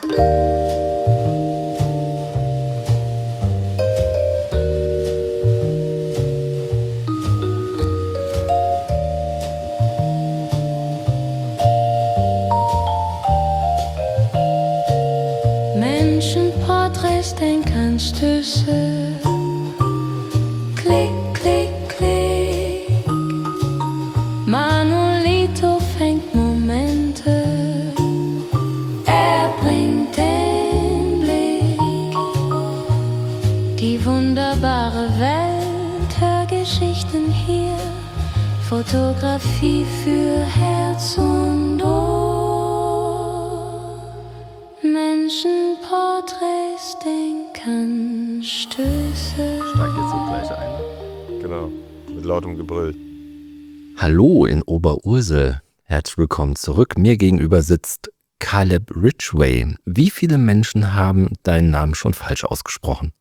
Menschenporträts, Denkanstöße. Klick, klick, klick. Manolito fängt Momente. Er bringt den Blick. Die wunderbare Welt, Hörgeschichten hier. Fotografie für Herz und Ohr. Menschenporträts, Denkanstöße. Steig jetzt so gleich ein. Genau, mit lautem Gebrüll. Hallo in Oberursel. Herzlich willkommen zurück. Mir gegenüber sitzt Caleb Ridgway. Wie viele Menschen haben deinen Namen schon falsch ausgesprochen?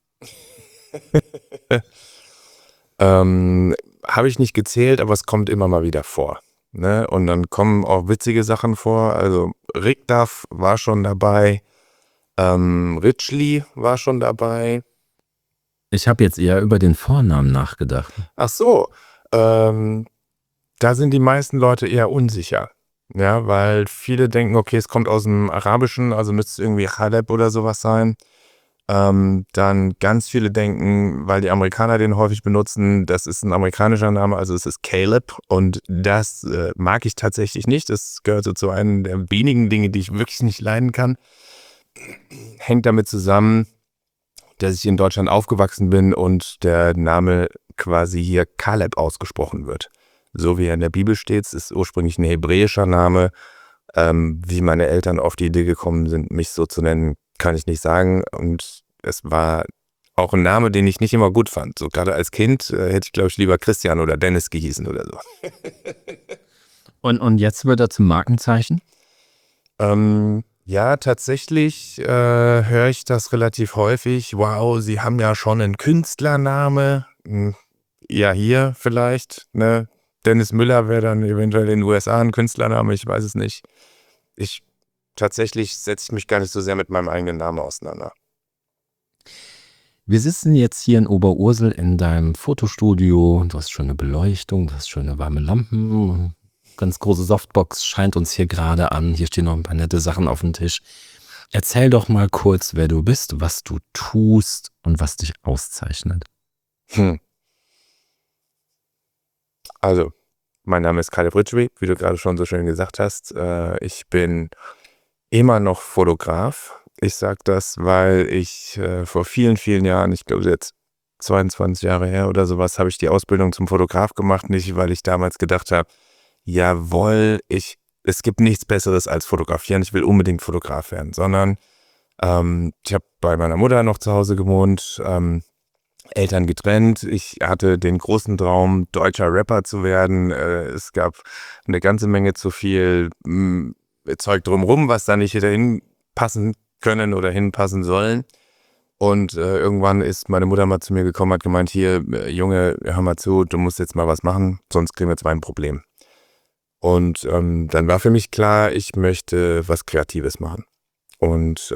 Habe ich nicht gezählt, aber es kommt immer mal wieder vor. Ne? Und dann kommen auch witzige Sachen vor. Also Rickdaff war schon dabei. Ritchly war schon dabei. Ich habe jetzt eher über den Vornamen nachgedacht. Ach so, da sind die meisten Leute eher unsicher. Ja, weil viele denken, okay, es kommt aus dem Arabischen, also müsste es irgendwie Caleb oder sowas sein. Dann ganz viele denken, weil die Amerikaner den häufig benutzen, das ist ein amerikanischer Name, also es ist Caleb, und das mag ich tatsächlich nicht. Das gehört so zu einem der wenigen Dinge, die ich wirklich nicht leiden kann. Hängt damit zusammen, dass ich in Deutschland aufgewachsen bin und der Name quasi hier Caleb ausgesprochen wird. So wie er in der Bibel steht, es ist ursprünglich ein hebräischer Name. Wie meine Eltern auf die Idee gekommen sind, mich so zu nennen, kann ich nicht sagen. Und es war auch ein Name, den ich nicht immer gut fand. So gerade als Kind hätte ich, glaube ich, lieber Christian oder Dennis gehießen oder so. Und jetzt wird er zum Markenzeichen? Ja, tatsächlich höre ich das relativ häufig. Wow, Sie haben ja schon einen Künstlername. Ja, hier vielleicht, ne? Dennis Müller wäre dann eventuell in den USA ein Künstlername, ich weiß es nicht. Tatsächlich setze ich mich gar nicht so sehr mit meinem eigenen Namen auseinander. Wir sitzen jetzt hier in Oberursel in deinem Fotostudio. Du hast schöne Beleuchtung, du hast schöne warme Lampen. Ganz große Softbox scheint uns hier gerade an. Hier stehen noch ein paar nette Sachen auf dem Tisch. Erzähl doch mal kurz, wer du bist, was du tust und was dich auszeichnet. Also, mein Name ist Caleb Ridgway, wie du gerade schon so schön gesagt hast. Ich bin immer noch Fotograf. Ich sage das, weil ich vor vielen, vielen Jahren, ich glaube jetzt 22 Jahre her oder sowas, habe ich die Ausbildung zum Fotograf gemacht. Nicht, weil ich damals gedacht habe, jawohl, es gibt nichts Besseres als fotografieren, ich will unbedingt Fotograf werden, sondern ich habe bei meiner Mutter noch zu Hause gewohnt, Eltern getrennt. Ich hatte den großen Traum, deutscher Rapper zu werden. Es gab eine ganze Menge zu viel Zeug drumherum, was da nicht hätte hinpassen können oder hinpassen sollen. Und irgendwann ist meine Mutter mal zu mir gekommen, hat gemeint, hier, Junge, hör mal zu, du musst jetzt mal was machen, sonst kriegen wir jetzt mal ein Problem. Und dann war für mich klar, ich möchte was Kreatives machen. Und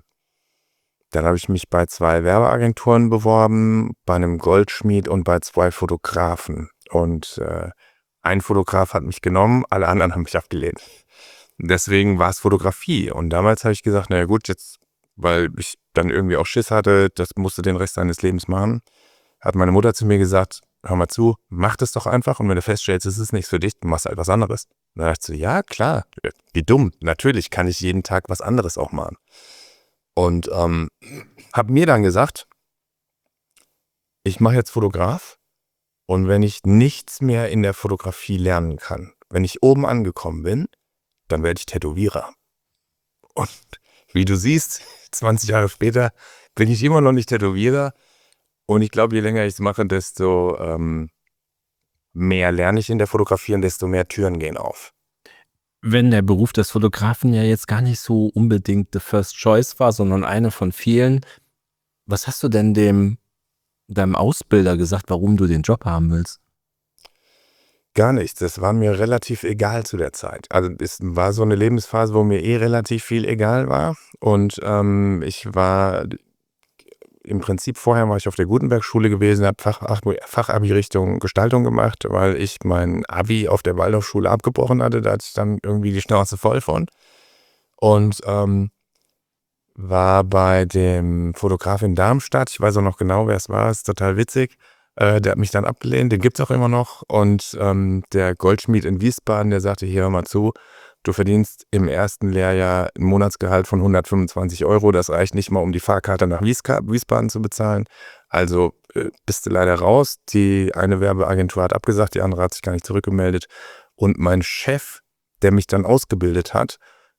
dann habe ich mich bei 2 Werbeagenturen beworben, bei einem Goldschmied und bei 2 Fotografen. Und ein Fotograf hat mich genommen, alle anderen haben mich abgelehnt. Deswegen war es Fotografie. Und damals habe ich gesagt, naja gut, jetzt, weil ich dann irgendwie auch Schiss hatte, das musste den Rest seines Lebens machen, hat meine Mutter zu mir gesagt, hör mal zu, mach das doch einfach, und wenn du feststellst, es ist nichts für dich, du machst halt was anderes. Und dann dachte ich so, ja klar, wie dumm, natürlich kann ich jeden Tag was anderes auch machen. Und habe mir dann gesagt, ich mache jetzt Fotograf, und wenn ich nichts mehr in der Fotografie lernen kann, wenn ich oben angekommen bin, dann werde ich Tätowierer. Und wie du siehst, 20 Jahre später bin ich immer noch nicht Tätowierer, und ich glaube, je länger ich es mache, desto mehr lerne ich in der Fotografie und desto mehr Türen gehen auf. Wenn der Beruf des Fotografen ja jetzt gar nicht so unbedingt the first choice war, sondern eine von vielen, was hast du denn deinem Ausbilder gesagt, warum du den Job haben willst? Gar nichts. Das war mir relativ egal zu der Zeit. Also es war so eine Lebensphase, wo mir relativ viel egal war. Und ich war im Prinzip vorher war ich auf der Gutenberg-Schule gewesen, habe Fachabi Richtung Gestaltung gemacht, weil ich mein Abi auf der Waldorfschule abgebrochen hatte. Da hatte ich dann irgendwie die Schnauze voll von. Und war bei dem Fotograf in Darmstadt. Ich weiß auch noch genau, wer es war. Ist total witzig. Der hat mich dann abgelehnt. Den gibt es auch immer noch. Und der Goldschmied in Wiesbaden, der sagte, hier, hör mal zu, du verdienst im ersten Lehrjahr ein Monatsgehalt von 125 €. Das reicht nicht mal, um die Fahrkarte nach Wiesbaden zu bezahlen. Also bist du leider raus. Die eine Werbeagentur hat abgesagt, die andere hat sich gar nicht zurückgemeldet. Und mein Chef, der mich dann ausgebildet hat,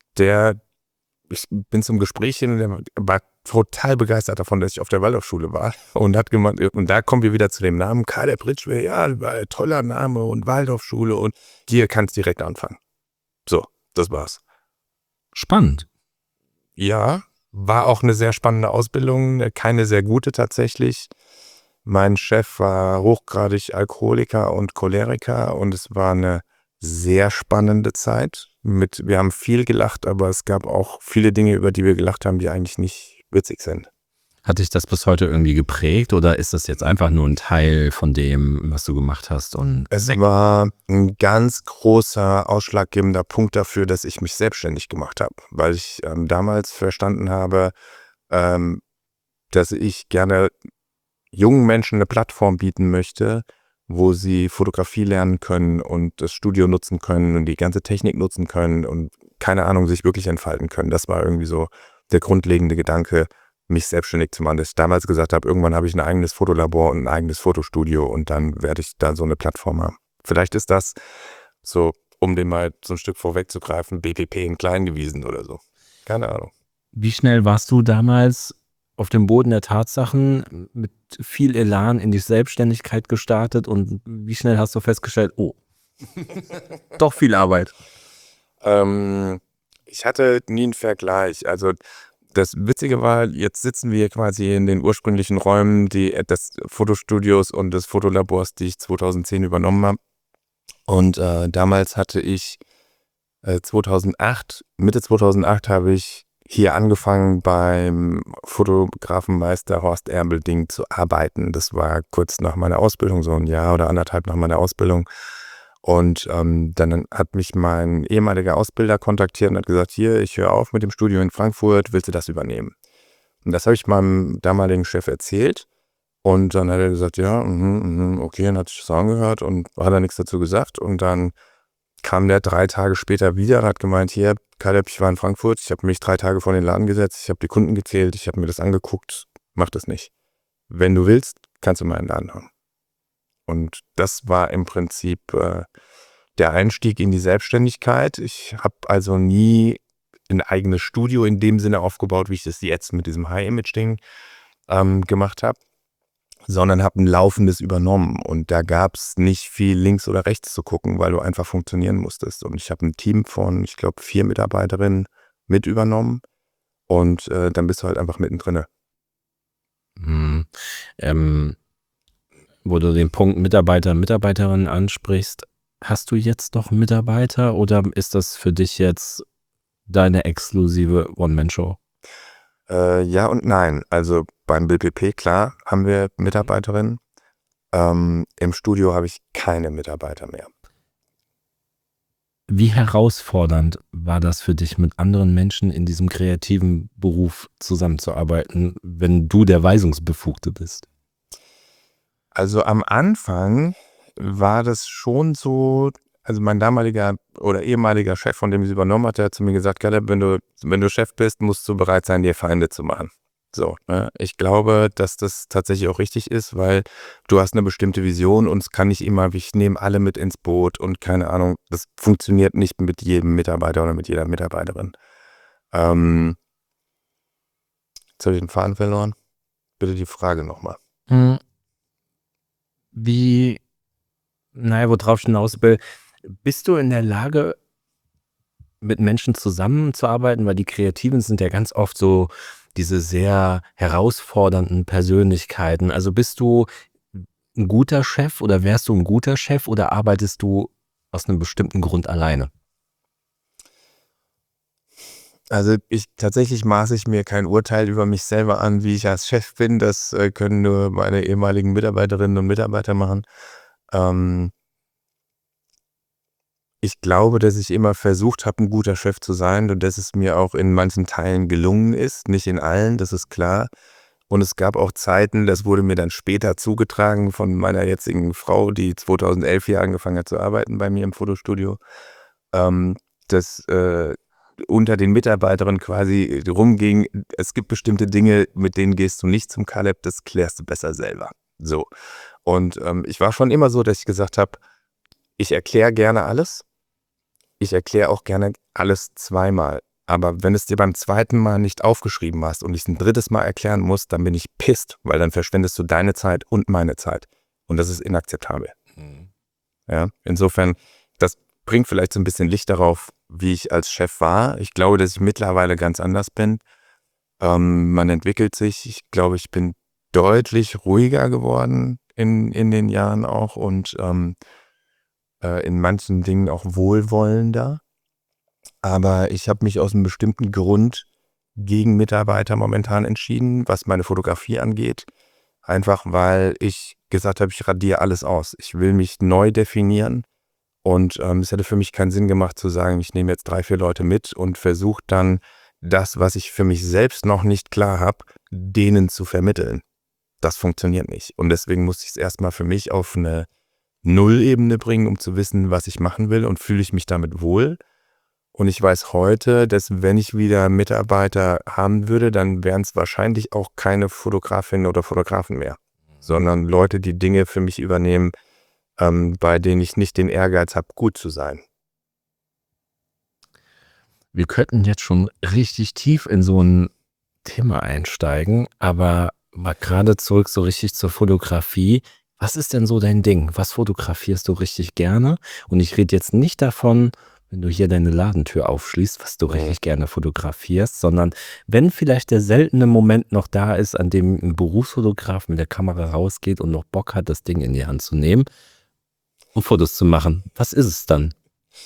ich bin zum Gespräch hin und der war total begeistert davon, dass ich auf der Waldorfschule war und hat gemeint, und da kommen wir wieder zu dem Namen Caleb Ridgway, ja, toller Name und Waldorfschule und hier kannst direkt anfangen. So, das war's. Spannend. Ja, war auch eine sehr spannende Ausbildung, keine sehr gute tatsächlich. Mein Chef war hochgradig Alkoholiker und Choleriker und es war eine sehr spannende Zeit. Wir haben viel gelacht, aber es gab auch viele Dinge, über die wir gelacht haben, die eigentlich nicht witzig sind. Hat dich das bis heute irgendwie geprägt oder ist das jetzt einfach nur ein Teil von dem, was du gemacht hast? Und Es war ein ganz großer, ausschlaggebender Punkt dafür, dass ich mich selbstständig gemacht habe, weil ich damals verstanden habe, dass ich gerne jungen Menschen eine Plattform bieten möchte, wo sie Fotografie lernen können und das Studio nutzen können und die ganze Technik nutzen können und keine Ahnung, sich wirklich entfalten können. Das war irgendwie so der grundlegende Gedanke, mich selbstständig zu machen, dass ich damals gesagt habe, irgendwann habe ich ein eigenes Fotolabor und ein eigenes Fotostudio und dann werde ich da so eine Plattform haben. Vielleicht ist das so, um dem mal so ein Stück vorwegzugreifen, BPP in klein gewesen oder so. Keine Ahnung. wie schnell warst du damals auf dem Boden der Tatsachen mit viel Elan in die Selbstständigkeit gestartet und wie schnell hast du festgestellt, oh, doch viel Arbeit? Ich hatte nie einen Vergleich. Also das Witzige war, jetzt sitzen wir quasi in den ursprünglichen Räumen des Fotostudios und des Fotolabors, die ich 2010 übernommen habe. Und damals hatte ich Mitte 2008 habe ich hier angefangen beim Fotografenmeister Horst Erbelding zu arbeiten. Das war kurz nach meiner Ausbildung, so ein Jahr oder anderthalb nach meiner Ausbildung. Und dann hat mich mein ehemaliger Ausbilder kontaktiert und hat gesagt, hier, ich höre auf mit dem Studio in Frankfurt, willst du das übernehmen? Und das habe ich meinem damaligen Chef erzählt. Und dann hat er gesagt, ja, okay, dann hat sich das angehört und hat er nichts dazu gesagt. Und dann kam der 3 Tage später wieder und hat gemeint, hier, Caleb, ich war in Frankfurt, ich habe mich 3 Tage vor den Laden gesetzt, ich habe die Kunden gezählt, ich habe mir das angeguckt, mach das nicht. Wenn du willst, kannst du meinen Laden haben. Und das war im Prinzip der Einstieg in die Selbstständigkeit. Ich habe also nie ein eigenes Studio in dem Sinne aufgebaut, wie ich das jetzt mit diesem High-Image-Ding gemacht habe, sondern habe ein laufendes übernommen. Und da gab es nicht viel links oder rechts zu gucken, weil du einfach funktionieren musstest. Und ich habe ein Team von, ich glaube, 4 Mitarbeiterinnen mit übernommen. Und dann bist du halt einfach mittendrin. Wo du den Punkt Mitarbeiter, Mitarbeiterinnen ansprichst, hast du jetzt noch Mitarbeiter oder ist das für dich jetzt deine exklusive One-Man-Show? Ja und nein. Also beim BPP, klar, haben wir Mitarbeiterinnen. Im Studio habe ich keine Mitarbeiter mehr. Wie herausfordernd war das für dich, mit anderen Menschen in diesem kreativen Beruf zusammenzuarbeiten, wenn du der Weisungsbefugte bist? Also am Anfang war das schon so, also mein damaliger oder ehemaliger Chef, von dem ich es übernommen hatte, hat zu mir gesagt, Caleb, wenn du Chef bist, musst du bereit sein, dir Feinde zu machen. So, ne? Ich glaube, dass das tatsächlich auch richtig ist, weil du hast eine bestimmte Vision und es kann nicht immer, ich nehme alle mit ins Boot und keine Ahnung, das funktioniert nicht mit jedem Mitarbeiter oder mit jeder Mitarbeiterin. Jetzt habe ich den Faden verloren. Bitte die Frage nochmal. Worauf ich hinaus will, bist du in der Lage, mit Menschen zusammenzuarbeiten, weil die Kreativen sind ja ganz oft so diese sehr herausfordernden Persönlichkeiten. Also bist du ein guter Chef oder wärst du ein guter Chef oder arbeitest du aus einem bestimmten Grund alleine? Also tatsächlich maße ich mir kein Urteil über mich selber an, wie ich als Chef bin. Das können nur meine ehemaligen Mitarbeiterinnen und Mitarbeiter machen. Ähm, Ich glaube, dass ich immer versucht habe, ein guter Chef zu sein und dass es mir auch in manchen Teilen gelungen ist, nicht in allen, das ist klar. Und es gab auch Zeiten, das wurde mir dann später zugetragen von meiner jetzigen Frau, die 2011 hier angefangen hat zu arbeiten bei mir im Fotostudio, dass unter den Mitarbeiterinnen quasi rumging, es gibt bestimmte Dinge, mit denen gehst du nicht zum Kaleb, das klärst du besser selber. So. Und ich war schon immer so, dass ich gesagt habe, ich erkläre gerne alles. Ich erkläre auch gerne alles zweimal. Aber wenn es dir beim zweiten Mal nicht aufgeschrieben hast und ich es ein drittes Mal erklären muss, dann bin ich pisst, weil dann verschwendest du deine Zeit und meine Zeit. Und das ist inakzeptabel. Ja, insofern, das bringt vielleicht so ein bisschen Licht darauf, wie ich als Chef war. Ich glaube, dass ich mittlerweile ganz anders bin. Man entwickelt sich. Ich glaube, ich bin deutlich ruhiger geworden in den Jahren auch und in manchen Dingen auch wohlwollender. Aber ich habe mich aus einem bestimmten Grund gegen Mitarbeiter momentan entschieden, was meine Fotografie angeht. Einfach weil ich gesagt habe, ich radiere alles aus. Ich will mich neu definieren und es hätte für mich keinen Sinn gemacht zu sagen, ich nehme jetzt 3, 4 Leute mit und versuche dann das, was ich für mich selbst noch nicht klar habe, denen zu vermitteln. Das funktioniert nicht. Und deswegen musste ich es erstmal für mich auf eine Nullebene bringen, um zu wissen, was ich machen will und fühle ich mich damit wohl. Und ich weiß heute, dass wenn ich wieder Mitarbeiter haben würde, dann wären es wahrscheinlich auch keine Fotografinnen oder Fotografen mehr, sondern Leute, die Dinge für mich übernehmen, bei denen ich nicht den Ehrgeiz habe, gut zu sein. Wir könnten jetzt schon richtig tief in so ein Thema einsteigen, aber mal gerade zurück so richtig zur Fotografie. Was ist denn so dein Ding? Was fotografierst du richtig gerne? Und ich rede jetzt nicht davon, wenn du hier deine Ladentür aufschließt, was du richtig gerne fotografierst, sondern wenn vielleicht der seltene Moment noch da ist, an dem ein Berufsfotograf mit der Kamera rausgeht und noch Bock hat, das Ding in die Hand zu nehmen und Fotos zu machen. Was ist es dann?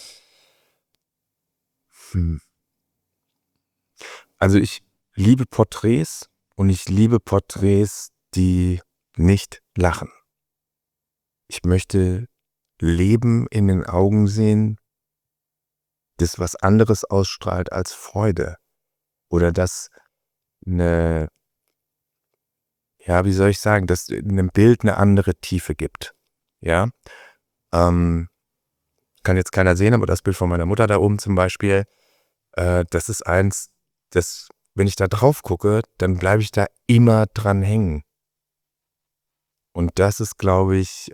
Also ich liebe Porträts und ich liebe Porträts, die nicht lachen. Ich möchte Leben in den Augen sehen, das was anderes ausstrahlt als Freude. Oder das eine, ja, wie soll ich sagen, dass einem Bild eine andere Tiefe gibt. Ja, kann jetzt keiner sehen, aber das Bild von meiner Mutter da oben zum Beispiel, das ist eins, das, wenn ich da drauf gucke, dann bleibe ich da immer dran hängen. Und das ist, glaube ich,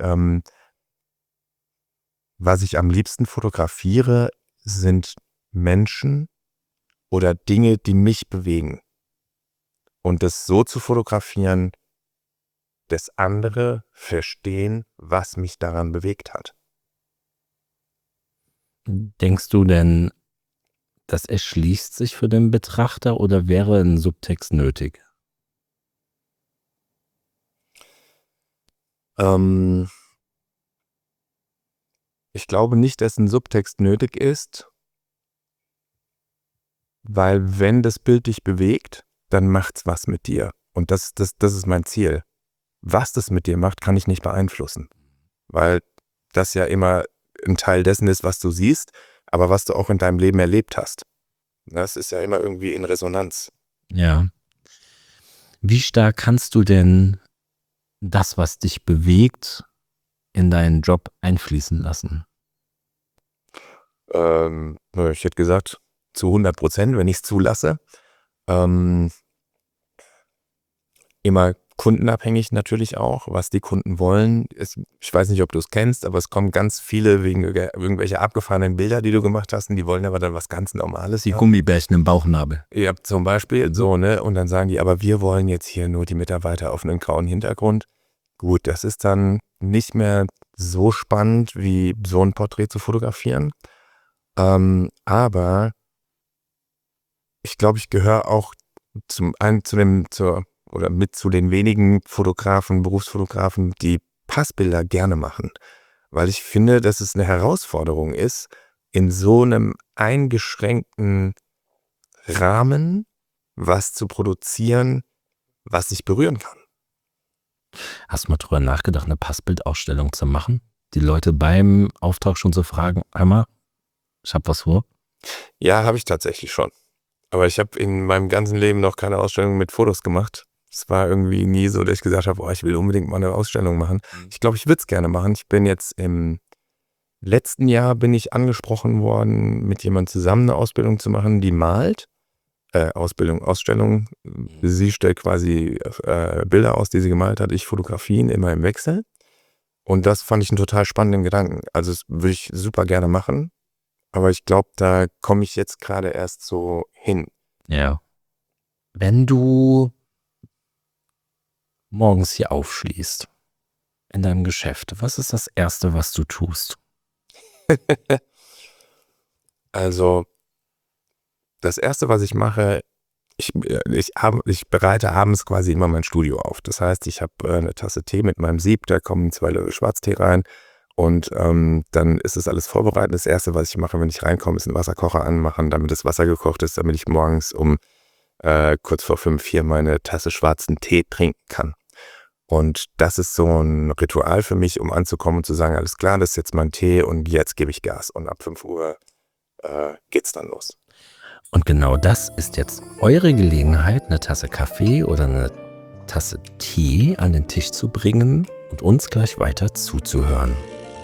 was ich am liebsten fotografiere, sind Menschen oder Dinge, die mich bewegen. Und das so zu fotografieren, dass andere verstehen, was mich daran bewegt hat. Denkst du denn, das erschließt sich für den Betrachter oder wäre ein Subtext nötig? Ich glaube nicht, dass ein Subtext nötig ist, weil wenn das Bild dich bewegt, dann macht's was mit dir. Und das ist mein Ziel. Was das mit dir macht, kann ich nicht beeinflussen, weil das ja immer ein Teil dessen ist, was du siehst, aber was du auch in deinem Leben erlebt hast. Das ist ja immer irgendwie in Resonanz. Ja. Wie stark kannst du denn das, was dich bewegt, in deinen Job einfließen lassen? Ich hätte gesagt, zu 100%, wenn ich es zulasse. Immer kundenabhängig natürlich auch, was die Kunden wollen. Ich weiß nicht, ob du es kennst, aber es kommen ganz viele wegen irgendwelcher abgefahrenen Bilder, die du gemacht hast, und die wollen aber dann was ganz Normales. Die Gummibärchen im Bauchnabel. Ja, zum Beispiel so, ne? Und dann sagen die, aber wir wollen jetzt hier nur die Mitarbeiter auf einem grauen Hintergrund. Gut, das ist dann nicht mehr so spannend, wie so ein Porträt zu fotografieren. Aber ich glaube, ich gehöre auch zu den wenigen Fotografen, Berufsfotografen, die Passbilder gerne machen, weil ich finde, dass es eine Herausforderung ist, in so einem eingeschränkten Rahmen was zu produzieren, was sich berühren kann. Hast du mal drüber nachgedacht, eine Passbildausstellung zu machen? Die Leute beim Auftrag schon zu fragen, einmal, ich hab was vor. Ja, habe ich tatsächlich schon. Aber ich habe in meinem ganzen Leben noch keine Ausstellung mit Fotos gemacht. Es war irgendwie nie so, dass ich gesagt habe, ich will unbedingt mal eine Ausstellung machen. Ich glaube, ich würde es gerne machen. Ich bin jetzt im letzten Jahr angesprochen worden, mit jemandem zusammen eine Ausbildung zu machen, die malt. Ausstellung. Sie stellt quasi Bilder aus, die sie gemalt hat. Ich Fotografien immer im Wechsel. Und das fand ich einen total spannenden Gedanken. Also das würde ich super gerne machen. Aber ich glaube, da komme ich jetzt gerade erst so hin. Ja. Wenn du morgens hier aufschließt in deinem Geschäft, was ist das Erste, was du tust? Also das Erste, was ich mache, ich bereite abends quasi immer mein Studio auf. Das heißt, ich habe eine Tasse Tee mit meinem Sieb, da kommen 2 Löffel Schwarztee rein und dann ist das alles vorbereitet. Das Erste, was ich mache, wenn ich reinkomme, ist einen Wasserkocher anmachen, damit das Wasser gekocht ist, damit ich morgens um kurz vor 5, 4 meine Tasse schwarzen Tee trinken kann. Und das ist so ein Ritual für mich, um anzukommen und zu sagen, alles klar, das ist jetzt mein Tee und jetzt gebe ich Gas. Und ab 5 Uhr geht's dann los. Und genau das ist jetzt eure Gelegenheit, eine Tasse Kaffee oder eine Tasse Tee an den Tisch zu bringen und uns gleich weiter zuzuhören.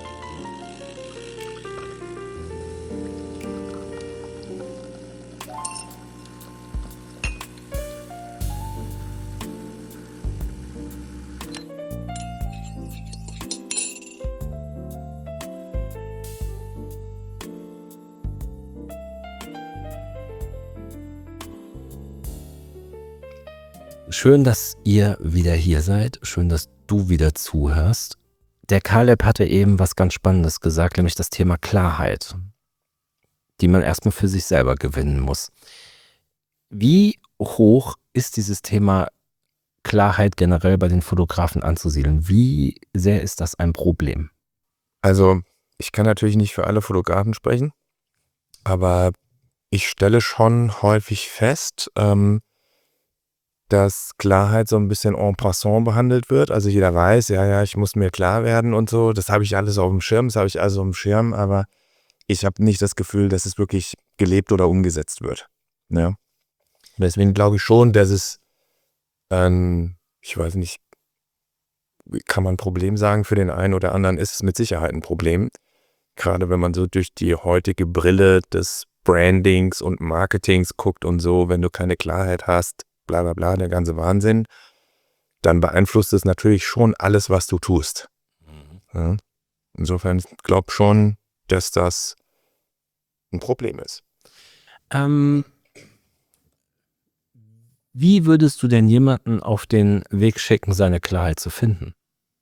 Schön, dass ihr wieder hier seid. Schön, dass du wieder zuhörst. Der Caleb hatte eben was ganz Spannendes gesagt, nämlich das Thema Klarheit, die man erstmal für sich selber gewinnen muss. Wie hoch ist dieses Thema Klarheit generell bei den Fotografen anzusiedeln? Wie sehr ist das ein Problem? Also ich kann natürlich nicht für alle Fotografen sprechen, aber ich stelle schon häufig fest, dass Klarheit so ein bisschen en passant behandelt wird. Also jeder weiß, ja, ich muss mir klar werden und so. Das habe ich alles auf dem Schirm, aber ich habe nicht das Gefühl, dass es wirklich gelebt oder umgesetzt wird. Ja. Deswegen glaube ich schon, dass es, ich weiß nicht, kann man ein Problem sagen, für den einen oder anderen ist es mit Sicherheit ein Problem. Gerade wenn man so durch die heutige Brille des Brandings und Marketings guckt und so, wenn du keine Klarheit hast, bla bla bla, der ganze Wahnsinn, dann beeinflusst es natürlich schon alles, was du tust. Ja. Insofern glaube ich schon, dass das ein Problem ist. Wie würdest du denn jemanden auf den Weg schicken, seine Klarheit zu finden?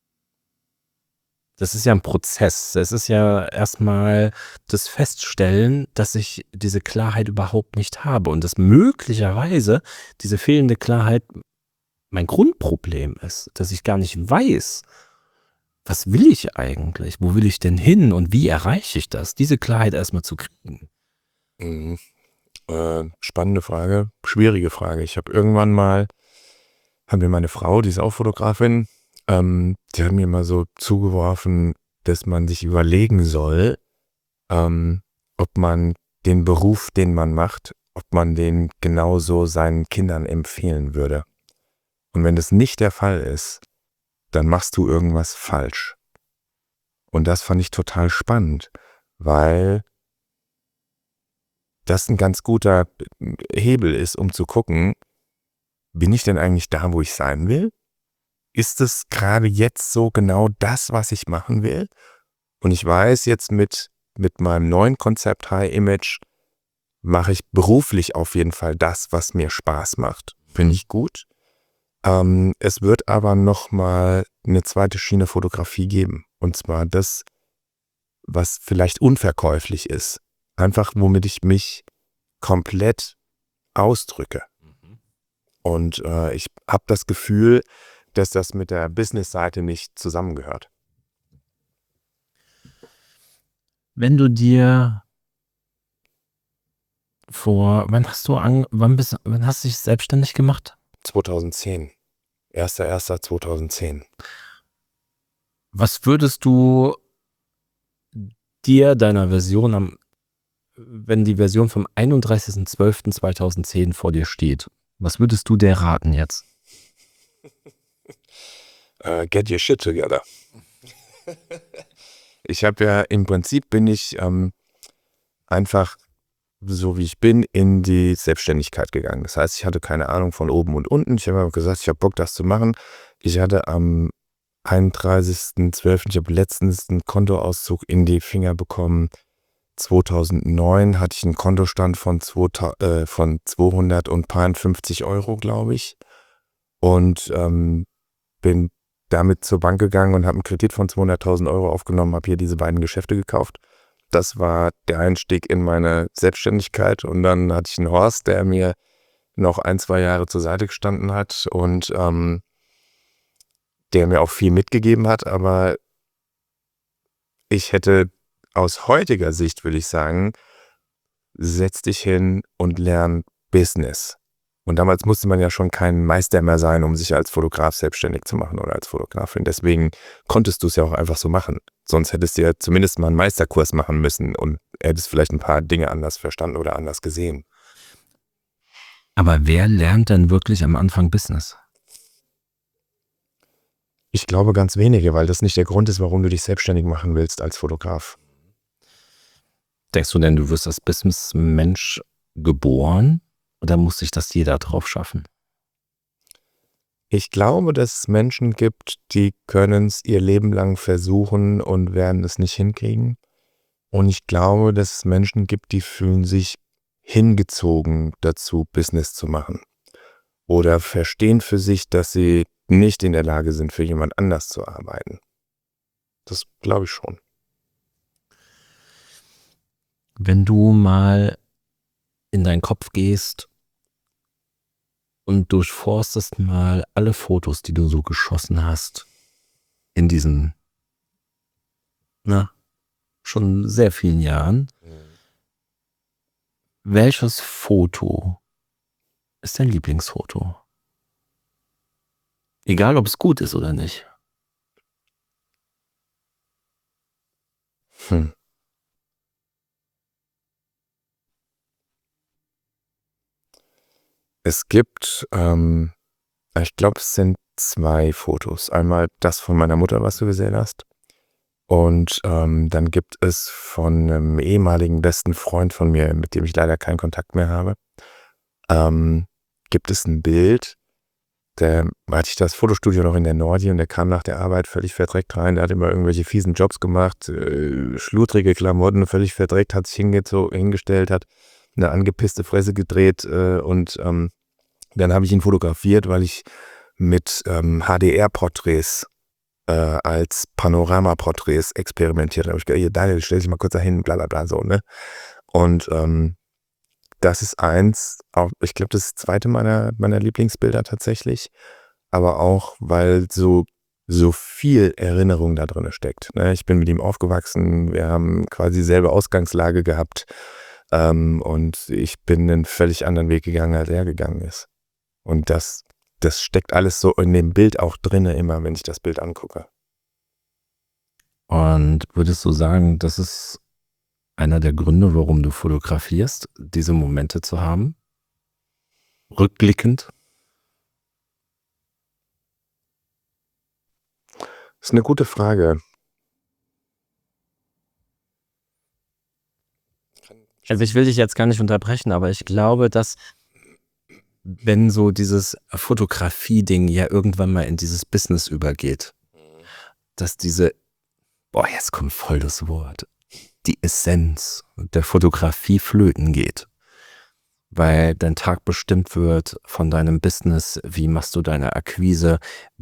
Das ist ja ein Prozess. Es ist ja erstmal das Feststellen, dass ich diese Klarheit überhaupt nicht habe und dass möglicherweise diese fehlende Klarheit mein Grundproblem ist, dass ich gar nicht weiß, was will ich eigentlich, wo will ich denn hin und wie erreiche ich das, diese Klarheit erstmal zu kriegen. Mhm. Spannende Frage, schwierige Frage. Ich habe irgendwann mal, hat mir meine Frau, die ist auch Fotografin, die hat mir mal so zugeworfen, dass man sich überlegen soll, ob man den Beruf, den man macht, ob man den genauso seinen Kindern empfehlen würde. Und wenn das nicht der Fall ist, dann machst du irgendwas falsch. Und das fand ich total spannend, weil das ein ganz guter Hebel ist, um zu gucken, bin ich denn eigentlich da, wo ich sein will? Ist es gerade jetzt so genau das, was ich machen will? Und ich weiß jetzt mit meinem neuen Konzept High Image mache ich beruflich auf jeden Fall das, was mir Spaß macht. Finde ich gut. Es wird aber nochmal eine zweite Schiene Fotografie geben. Und zwar das, was vielleicht unverkäuflich ist. Einfach, womit ich mich komplett ausdrücke. Und ich habe das Gefühl, dass das mit der Business-Seite nicht zusammengehört. Wenn du dir wann hast du dich selbstständig gemacht? 2010. 1.1.2010. Was würdest du dir deiner Version wenn die Version vom 31.12.2010 vor dir steht, was würdest du der raten jetzt? Get your shit together. Ich habe ja, im Prinzip bin ich einfach, so wie ich bin, in die Selbstständigkeit gegangen. Das heißt, ich hatte keine Ahnung von oben und unten. Ich habe aber gesagt, ich habe Bock, das zu machen. Ich hatte am 31.12., ich habe letztens einen Kontoauszug in die Finger bekommen. 2009 hatte ich einen Kontostand von 250 Euro, glaube ich. Und bin damit zur Bank gegangen und habe einen Kredit von 200.000 Euro aufgenommen, habe hier diese beiden Geschäfte gekauft. Das war der Einstieg in meine Selbstständigkeit. Und dann hatte ich einen Horst, der mir noch 1-2 Jahre zur Seite gestanden hat und der mir auch viel mitgegeben hat. Aber ich hätte aus heutiger Sicht, will ich sagen, setz dich hin und lern Business. Und damals musste man ja schon kein Meister mehr sein, um sich als Fotograf selbstständig zu machen oder als Fotografin. Deswegen konntest du es ja auch einfach so machen. Sonst hättest du ja zumindest mal einen Meisterkurs machen müssen und hättest vielleicht ein paar Dinge anders verstanden oder anders gesehen. Aber wer lernt denn wirklich am Anfang Business? Ich glaube ganz wenige, weil das nicht der Grund ist, warum du dich selbstständig machen willst als Fotograf. Denkst du denn, du wirst als Businessmensch geboren oder muss sich das jeder drauf schaffen? Ich glaube, dass es Menschen gibt, die können es ihr Leben lang versuchen und werden es nicht hinkriegen. Und ich glaube, dass es Menschen gibt, die fühlen sich hingezogen dazu, Business zu machen. Oder verstehen für sich, dass sie nicht in der Lage sind, für jemand anders zu arbeiten. Das glaube ich schon. Wenn du mal in deinen Kopf gehst und durchforstest mal alle Fotos, die du so geschossen hast, in diesen, schon sehr vielen Jahren, welches Foto ist dein Lieblingsfoto? Egal, ob es gut ist oder nicht. Es gibt, ich glaube, es sind 2 Fotos. Einmal das von meiner Mutter, was du gesehen hast. Und dann gibt es von einem ehemaligen besten Freund von mir, mit dem ich leider keinen Kontakt mehr habe, gibt es ein Bild. Da hatte ich das Fotostudio noch in der Nordi und der kam nach der Arbeit völlig verdreckt rein. Der hat immer irgendwelche fiesen Jobs gemacht, schludrige Klamotten, völlig verdreckt, hat sich hingestellt, hat eine angepisste Fresse gedreht und dann habe ich ihn fotografiert, weil ich mit HDR-Porträts als Panoramaporträts experimentiert habe. Ich gedacht, hier Daniel, stell dich mal kurz dahin, bla bla bla so, ne? Und das ist eins, auch, ich glaube, das ist das zweite meiner Lieblingsbilder tatsächlich, aber auch, weil so viel Erinnerung da drin steckt. Ne? Ich bin mit ihm aufgewachsen, wir haben quasi dieselbe Ausgangslage gehabt und ich bin einen völlig anderen Weg gegangen, als er gegangen ist. Und das steckt alles so in dem Bild auch drin, immer wenn ich das Bild angucke. Und würdest du sagen, das ist einer der Gründe, warum du fotografierst, diese Momente zu haben? Rückblickend? Das ist eine gute Frage. Also ich will dich jetzt gar nicht unterbrechen, aber ich glaube, dass wenn so dieses Fotografie-Ding ja irgendwann mal in dieses Business übergeht, dass jetzt kommt voll das Wort, die Essenz der Fotografie flöten geht. Weil dein Tag bestimmt wird von deinem Business, wie machst du deine Akquise,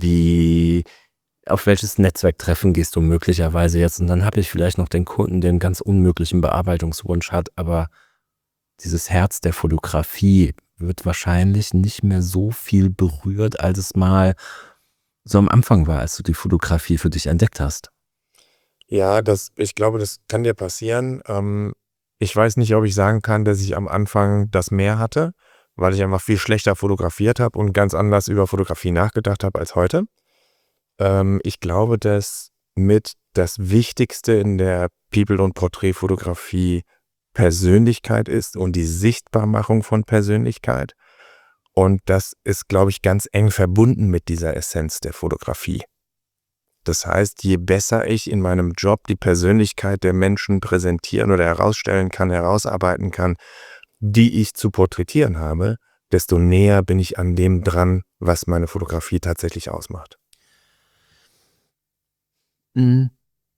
auf welches Netzwerktreffen gehst du möglicherweise jetzt, und dann habe ich vielleicht noch den Kunden, der einen ganz unmöglichen Bearbeitungswunsch hat, aber dieses Herz der Fotografie wird wahrscheinlich nicht mehr so viel berührt, als es mal so am Anfang war, als du die Fotografie für dich entdeckt hast. Ja, ich glaube, das kann dir passieren. Ich weiß nicht, ob ich sagen kann, dass ich am Anfang das mehr hatte, weil ich einfach viel schlechter fotografiert habe und ganz anders über Fotografie nachgedacht habe als heute. Ich glaube, dass mit das Wichtigste in der People- und Porträtfotografie Persönlichkeit ist und die Sichtbarmachung von Persönlichkeit. Und das ist, glaube ich, ganz eng verbunden mit dieser Essenz der Fotografie. Das heißt, je besser ich in meinem Job die Persönlichkeit der Menschen präsentieren oder herausstellen kann, herausarbeiten kann, die ich zu porträtieren habe, desto näher bin ich an dem dran, was meine Fotografie tatsächlich ausmacht. Mhm.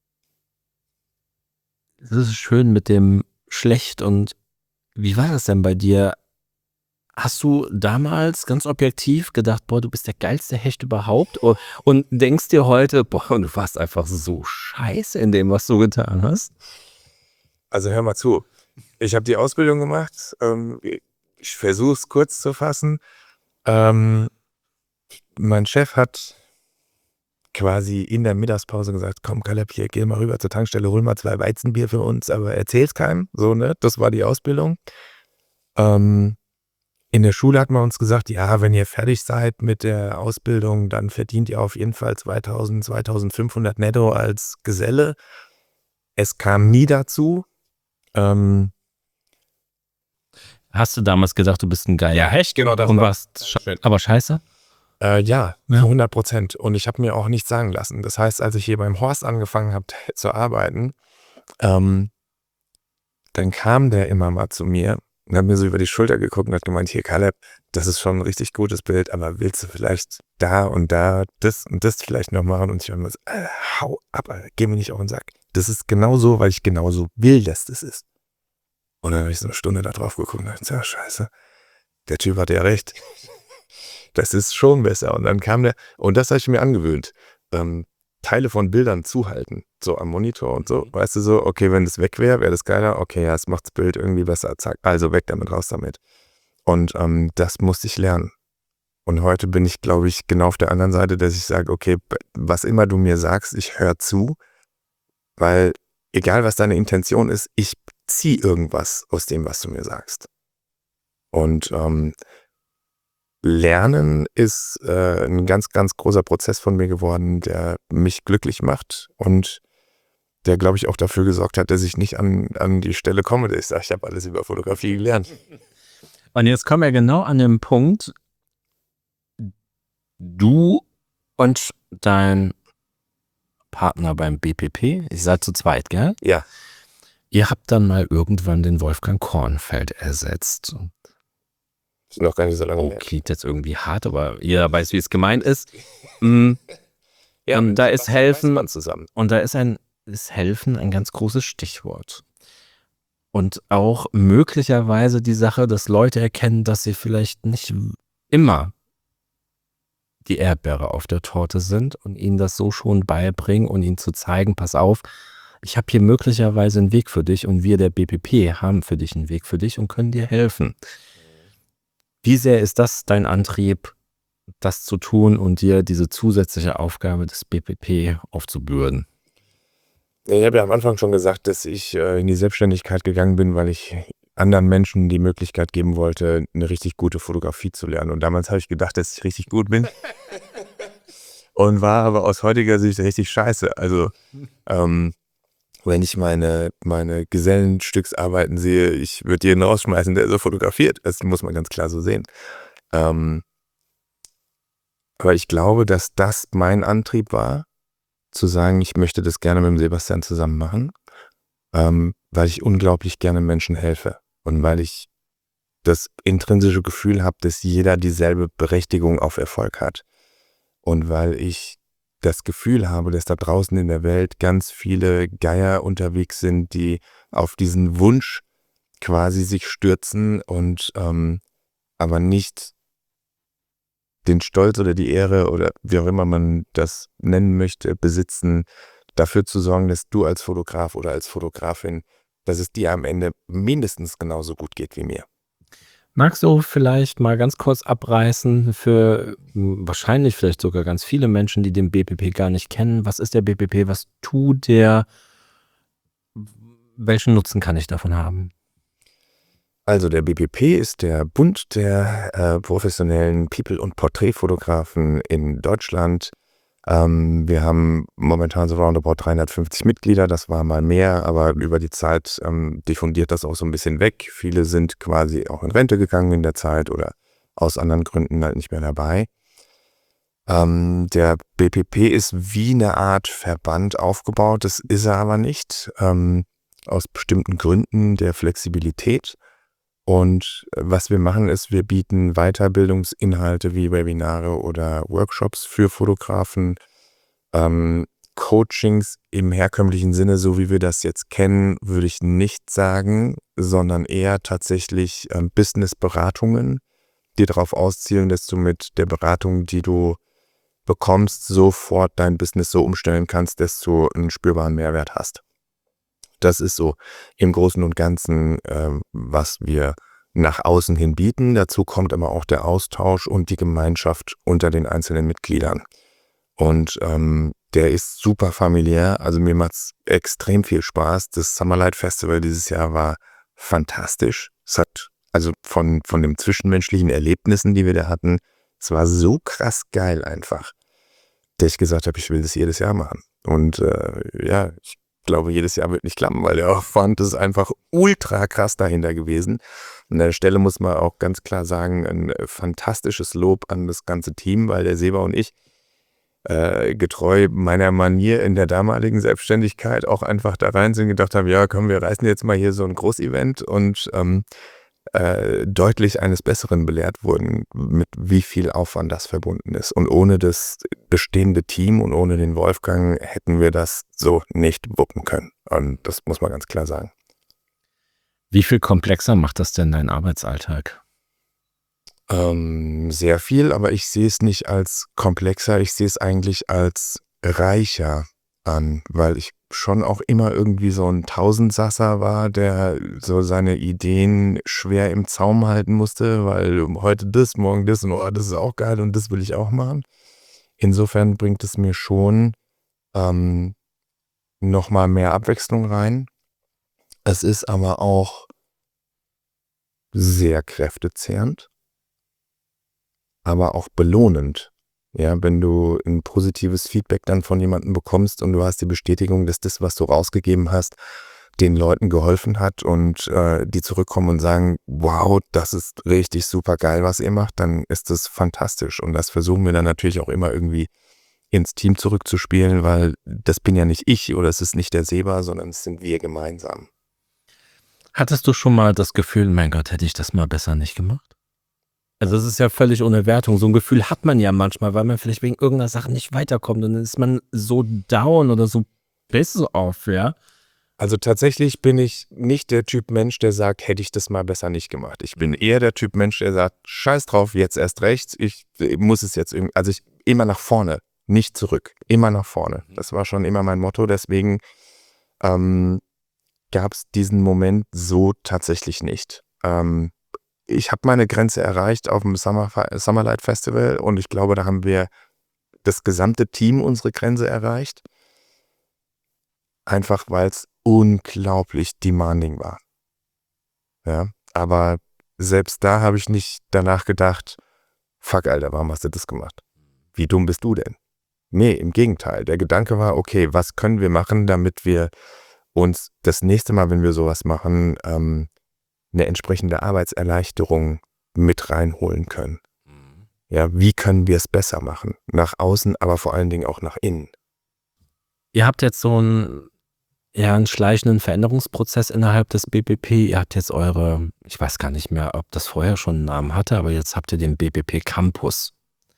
Das ist schön mit dem schlecht. Und wie war das denn bei dir? Hast du damals ganz objektiv gedacht, boah, du bist der geilste Hecht überhaupt? Und denkst dir heute, boah, du warst einfach so scheiße in dem, was du getan hast? Also hör mal zu. Ich habe die Ausbildung gemacht. Ich versuche es kurz zu fassen. Mein Chef hat quasi in der Mittagspause gesagt, komm Caleb, hier, geh mal rüber zur Tankstelle, hol mal 2 Weizenbier für uns, aber erzähl's keinem. So, ne? Das war die Ausbildung. In der Schule hat man uns gesagt, ja, wenn ihr fertig seid mit der Ausbildung, dann verdient ihr auf jeden Fall 2000, 2500 netto als Geselle. Es kam nie dazu. Hast du damals gedacht, du bist ein geiler Hecht? genau, das Und war warst aber scheiße? Ja, Ja. zu 100%. Und ich habe mir auch nichts sagen lassen. Das heißt, als ich hier beim Horst angefangen habe zu arbeiten, dann kam der immer mal zu mir und hat mir so über die Schulter geguckt und hat gemeint, hier Caleb, das ist schon ein richtig gutes Bild, aber willst du vielleicht da und da das und das vielleicht noch machen? Und ich habe immer so, hau ab, Alter, geh mir nicht auf den Sack. Das ist genau so, weil ich genauso will, dass das ist. Und dann habe ich so eine Stunde da drauf geguckt und dachte, ja, scheiße, der Typ hat ja recht. Das ist schon besser. Und dann kam der, und das habe ich mir angewöhnt, Teile von Bildern zuhalten, so am Monitor und so. Weißt du so, okay, wenn das weg wäre das geiler. Okay, ja, es macht das Bild irgendwie besser. Zack, also weg damit, raus damit. Und das musste ich lernen. Und heute bin ich, glaube ich, genau auf der anderen Seite, dass ich sage, okay, was immer du mir sagst, ich höre zu, weil egal, was deine Intention ist, ich ziehe irgendwas aus dem, was du mir sagst. Und Lernen ist ein ganz, ganz großer Prozess von mir geworden, der mich glücklich macht und der, glaube ich, auch dafür gesorgt hat, dass ich nicht an die Stelle komme, dass ich sage, ich habe alles über Fotografie gelernt. Und jetzt kommen wir genau an den Punkt, du und dein Partner beim BPP, ihr seid zu zweit, gell? Ja. Ihr habt dann mal irgendwann den Wolfgang Kornfeld ersetzt. Ist noch gar nicht so lange Oh, her. klingt jetzt irgendwie hart, aber jeder weiß, wie es gemeint ist. Und da ist Helfen, man zusammen. und da ist Helfen ein ganz großes Stichwort. Und auch möglicherweise die Sache, dass Leute erkennen, dass sie vielleicht nicht immer die Erdbeere auf der Torte sind und ihnen das so schon beibringen und ihnen zu zeigen, pass auf, ich habe hier möglicherweise einen Weg für dich und wir der BPP haben für dich einen Weg für dich und können dir helfen. Wie sehr ist das dein Antrieb, das zu tun und dir diese zusätzliche Aufgabe des BPP aufzubürden? Ich habe ja am Anfang schon gesagt, dass ich in die Selbstständigkeit gegangen bin, weil ich anderen Menschen die Möglichkeit geben wollte, eine richtig gute Fotografie zu lernen. Und damals habe ich gedacht, dass ich richtig gut bin. Und war aber aus heutiger Sicht richtig scheiße. Also wenn ich meine Gesellenstücksarbeiten sehe, ich würde jeden rausschmeißen, der so fotografiert. Das muss man ganz klar so sehen. Aber ich glaube, dass das mein Antrieb war, zu sagen, ich möchte das gerne mit dem Sebastian zusammen machen, weil ich unglaublich gerne Menschen helfe und weil ich das intrinsische Gefühl habe, dass jeder dieselbe Berechtigung auf Erfolg hat und weil ich das Gefühl habe, dass da draußen in der Welt ganz viele Geier unterwegs sind, die auf diesen Wunsch quasi sich stürzen und aber nicht den Stolz oder die Ehre oder wie auch immer man das nennen möchte, besitzen, dafür zu sorgen, dass du als Fotograf oder als Fotografin, dass es dir am Ende mindestens genauso gut geht wie mir. Magst du vielleicht mal ganz kurz abreißen für wahrscheinlich vielleicht sogar ganz viele Menschen, die den BPP gar nicht kennen? Was ist der BPP? Was tut der? Welchen Nutzen kann ich davon haben? Also der BPP ist der Bund der professionellen People- und Porträtfotografen in Deutschland. Wir haben momentan so roundabout 350 Mitglieder, das war mal mehr, aber über die Zeit diffundiert das auch so ein bisschen weg. Viele sind quasi auch in Rente gegangen in der Zeit oder aus anderen Gründen halt nicht mehr dabei. Der BPP ist wie eine Art Verband aufgebaut, das ist er aber nicht, aus bestimmten Gründen der Flexibilität. Und was wir machen ist, wir bieten Weiterbildungsinhalte wie Webinare oder Workshops für Fotografen, Coachings im herkömmlichen Sinne, so wie wir das jetzt kennen, würde ich nicht sagen, sondern eher tatsächlich Business-Beratungen, die darauf auszielen, dass du mit der Beratung, die du bekommst, sofort dein Business so umstellen kannst, dass du einen spürbaren Mehrwert hast. Das ist so im Großen und Ganzen, was wir nach außen hin bieten. Dazu kommt aber auch der Austausch und die Gemeinschaft unter den einzelnen Mitgliedern. Und der ist super familiär. Also mir macht es extrem viel Spaß. Das Summerlight Festival dieses Jahr war fantastisch. Es hat also von den zwischenmenschlichen Erlebnissen, die wir da hatten, es war so krass geil einfach, dass ich gesagt habe, ich will das jedes Jahr machen. Und ja, ich glaube, jedes Jahr wird nicht klappen, weil der Aufwand ist einfach ultra krass dahinter gewesen. An der Stelle muss man auch ganz klar sagen, ein fantastisches Lob an das ganze Team, weil der Seba und ich getreu meiner Manier in der damaligen Selbstständigkeit auch einfach da rein sind, gedacht haben, ja komm, wir reißen jetzt mal hier so ein Großevent und deutlich eines Besseren belehrt wurden, mit wie viel Aufwand das verbunden ist. Und ohne das bestehende Team und ohne den Wolfgang hätten wir das so nicht wuppen können. Und das muss man ganz klar sagen. Wie viel komplexer macht das denn deinen Arbeitsalltag? Sehr viel, aber ich sehe es nicht als komplexer, ich sehe es eigentlich als reicher an, weil ich schon auch immer irgendwie so ein Tausendsasser war, der so seine Ideen schwer im Zaum halten musste, weil heute das, morgen das und oh, das ist auch geil und das will ich auch machen. Insofern bringt es mir schon nochmal mehr Abwechslung rein. Es ist aber auch sehr kräftezehrend, aber auch belohnend. Ja, wenn du ein positives Feedback dann von jemandem bekommst und du hast die Bestätigung, dass das, was du rausgegeben hast, den Leuten geholfen hat und die zurückkommen und sagen, wow, das ist richtig super geil, was ihr macht, dann ist das fantastisch. Und das versuchen wir dann natürlich auch immer irgendwie ins Team zurückzuspielen, weil das bin ja nicht ich oder es ist nicht der Seba, sondern es sind wir gemeinsam. Hattest du schon mal das Gefühl, mein Gott, hätte ich das mal besser nicht gemacht? Also das ist ja völlig ohne Wertung. So ein Gefühl hat man ja manchmal, weil man vielleicht wegen irgendeiner Sache nicht weiterkommt und dann ist man so down oder so piss off, ja? Also tatsächlich bin ich nicht der Typ Mensch, der sagt, hätte ich das mal besser nicht gemacht. Ich bin eher der Typ Mensch, der sagt, scheiß drauf, jetzt erst recht, ich muss es jetzt irgendwie, also ich immer nach vorne, nicht zurück, immer nach vorne. Das war schon immer mein Motto, deswegen gab es diesen Moment so tatsächlich nicht. Ich habe meine Grenze erreicht auf dem Summerlight Festival und ich glaube, da haben wir das gesamte Team unsere Grenze erreicht. Einfach weil es unglaublich demanding war. Ja, aber selbst da habe ich nicht danach gedacht, fuck Alter, warum hast du das gemacht? Wie dumm bist du denn? Nee, im Gegenteil. Der Gedanke war, okay, was können wir machen, damit wir uns das nächste Mal, wenn wir sowas machen, eine entsprechende Arbeitserleichterung mit reinholen können. Ja, wie können wir es besser machen? Nach außen, aber vor allen Dingen auch nach innen. Ihr habt jetzt so einen schleichenden Veränderungsprozess innerhalb des BPP. Ihr habt jetzt ich weiß gar nicht mehr, ob das vorher schon einen Namen hatte, aber jetzt habt ihr den BPP Campus.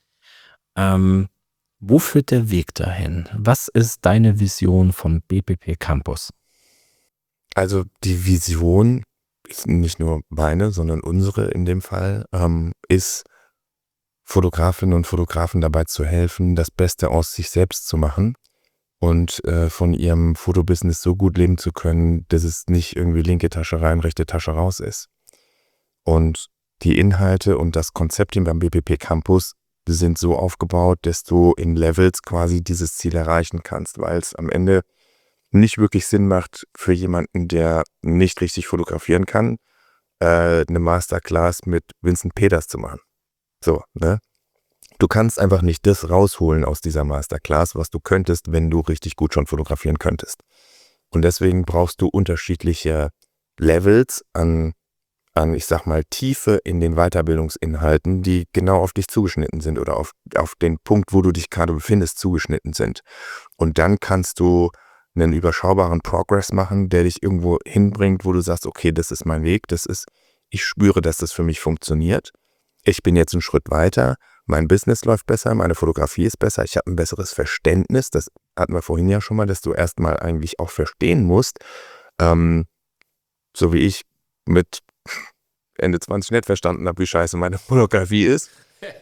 Wo führt der Weg dahin? Was ist deine Vision vom BPP Campus? Also die Vision ist nicht nur meine, sondern unsere in dem Fall, ist Fotografinnen und Fotografen dabei zu helfen, das Beste aus sich selbst zu machen und von ihrem Fotobusiness so gut leben zu können, dass es nicht irgendwie linke Tasche rein, rechte Tasche raus ist. Und die Inhalte und das Konzeptteam beim BPP Campus sind so aufgebaut, dass du in Levels quasi dieses Ziel erreichen kannst, weil es am Ende nicht wirklich Sinn macht für jemanden, der nicht richtig fotografieren kann, eine Masterclass mit Vincent Peters zu machen. So, ne? Du kannst einfach nicht das rausholen aus dieser Masterclass, was du könntest, wenn du richtig gut schon fotografieren könntest. Und deswegen brauchst du unterschiedliche Levels an, ich sag mal, Tiefe in den Weiterbildungsinhalten, die genau auf dich zugeschnitten sind oder auf den Punkt, wo du dich gerade befindest, zugeschnitten sind. Und dann kannst du einen überschaubaren Progress machen, der dich irgendwo hinbringt, wo du sagst, okay, das ist mein Weg, ich spüre, dass das für mich funktioniert. Ich bin jetzt einen Schritt weiter, mein Business läuft besser, meine Fotografie ist besser, ich habe ein besseres Verständnis, das hatten wir vorhin ja schon mal, dass du erstmal eigentlich auch verstehen musst, so wie ich mit Ende 20 nicht verstanden habe, wie scheiße meine Fotografie ist,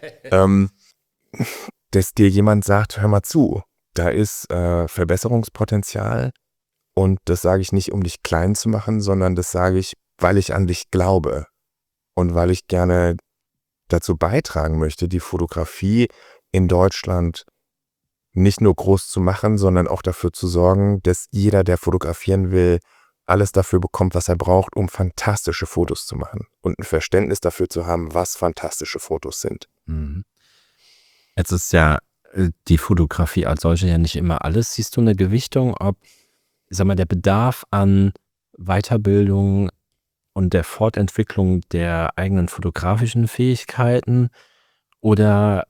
dass dir jemand sagt, hör mal zu, da ist Verbesserungspotenzial und das sage ich nicht, um dich klein zu machen, sondern das sage ich, weil ich an dich glaube und weil ich gerne dazu beitragen möchte, die Fotografie in Deutschland nicht nur groß zu machen, sondern auch dafür zu sorgen, dass jeder, der fotografieren will, alles dafür bekommt, was er braucht, um fantastische Fotos zu machen und ein Verständnis dafür zu haben, was fantastische Fotos sind. Mhm. Jetzt ist ja die Fotografie als solche ja nicht immer alles. Siehst du eine Gewichtung, ob, sag mal, der Bedarf an Weiterbildung und der Fortentwicklung der eigenen fotografischen Fähigkeiten oder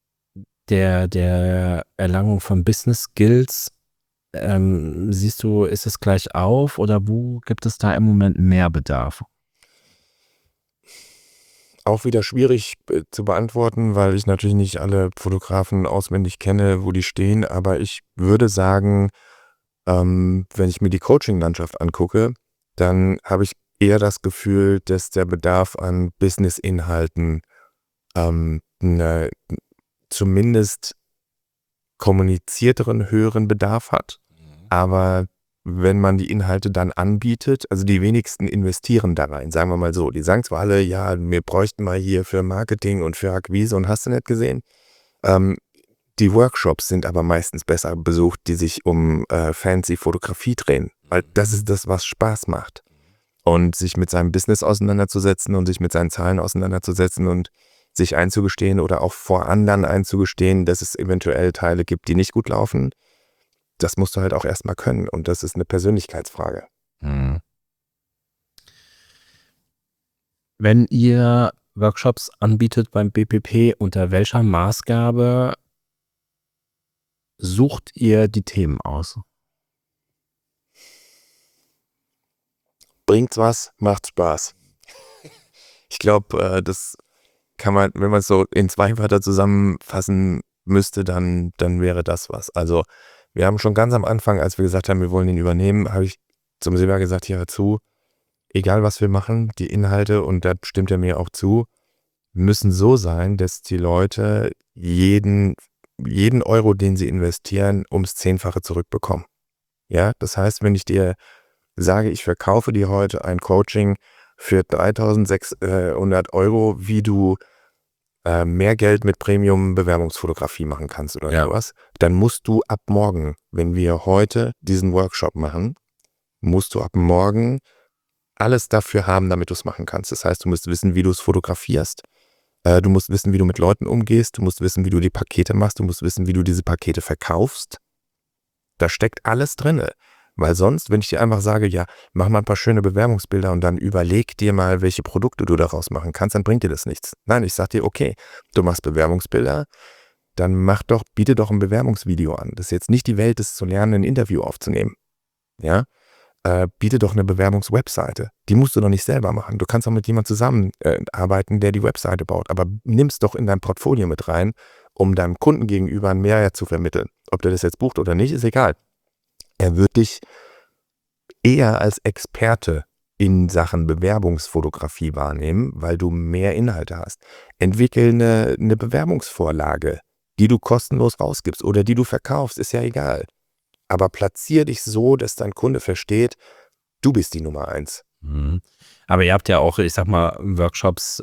der Erlangung von Business Skills, siehst du, ist es gleich auf oder wo gibt es da im Moment mehr Bedarf? Auch wieder schwierig zu beantworten, weil ich natürlich nicht alle Fotografen auswendig kenne, wo die stehen, aber ich würde sagen, wenn ich mir die Coaching-Landschaft angucke, dann habe ich eher das Gefühl, dass der Bedarf an Business-Inhalten zumindest kommunizierteren, höheren Bedarf hat. Aber wenn man die Inhalte dann anbietet, also die wenigsten investieren da rein, sagen wir mal so. Die sagen zwar alle, ja, wir bräuchten mal hier für Marketing und für Akquise und hast du nicht gesehen. Die Workshops sind aber meistens besser besucht, die sich um fancy Fotografie drehen, weil das ist das, was Spaß macht. Und sich mit seinem Business auseinanderzusetzen und sich mit seinen Zahlen auseinanderzusetzen und sich einzugestehen oder auch vor anderen einzugestehen, dass es eventuell Teile gibt, die nicht gut laufen, das musst du halt auch erstmal können. Und das ist eine Persönlichkeitsfrage. Mhm. Wenn ihr Workshops anbietet beim BPP, unter welcher Maßgabe sucht ihr die Themen aus? Bringt's was, macht Spaß. Ich glaube, das kann man, wenn man es so in 2 Wörter zusammenfassen müsste, dann wäre das was. Also wir haben schon ganz am Anfang, als wir gesagt haben, wir wollen ihn übernehmen, habe ich zum Silber gesagt, hier hör zu, egal was wir machen, die Inhalte, und da stimmt er mir auch zu, müssen so sein, dass die Leute jeden Euro, den sie investieren, ums 10-fache zurückbekommen. Ja, das heißt, wenn ich dir sage, ich verkaufe dir heute ein Coaching für 3.600 Euro, wie du mehr Geld mit Premium-Bewerbungsfotografie machen kannst oder sowas, dann musst du ab morgen, wenn wir heute diesen Workshop machen, musst du ab morgen alles dafür haben, damit du es machen kannst. Das heißt, du musst wissen, wie du es fotografierst. Du musst wissen, wie du mit Leuten umgehst. Du musst wissen, wie du die Pakete machst. Du musst wissen, wie du diese Pakete verkaufst. Da steckt alles drin. Weil sonst, wenn ich dir einfach sage, ja, mach mal ein paar schöne Bewerbungsbilder und dann überleg dir mal, welche Produkte du daraus machen kannst, dann bringt dir das nichts. Nein, ich sag dir, okay, du machst Bewerbungsbilder, dann biete doch ein Bewerbungsvideo an. Das ist jetzt nicht die Welt, das zu lernen, ein Interview aufzunehmen. Ja, biete doch eine Bewerbungswebseite. Die musst du doch nicht selber machen. Du kannst auch mit jemandem zusammenarbeiten, der die Webseite baut. Aber nimm's doch in dein Portfolio mit rein, um deinem Kunden gegenüber einen Mehrwert zu vermitteln. Ob der das jetzt bucht oder nicht, ist egal. Er wird dich eher als Experte in Sachen Bewerbungsfotografie wahrnehmen, weil du mehr Inhalte hast. Entwickel eine Bewerbungsvorlage, die du kostenlos rausgibst oder die du verkaufst, ist ja egal. Aber platzier dich so, dass dein Kunde versteht, du bist die Nummer 1. Mhm. Aber ihr habt ja auch, ich sag mal, Workshops,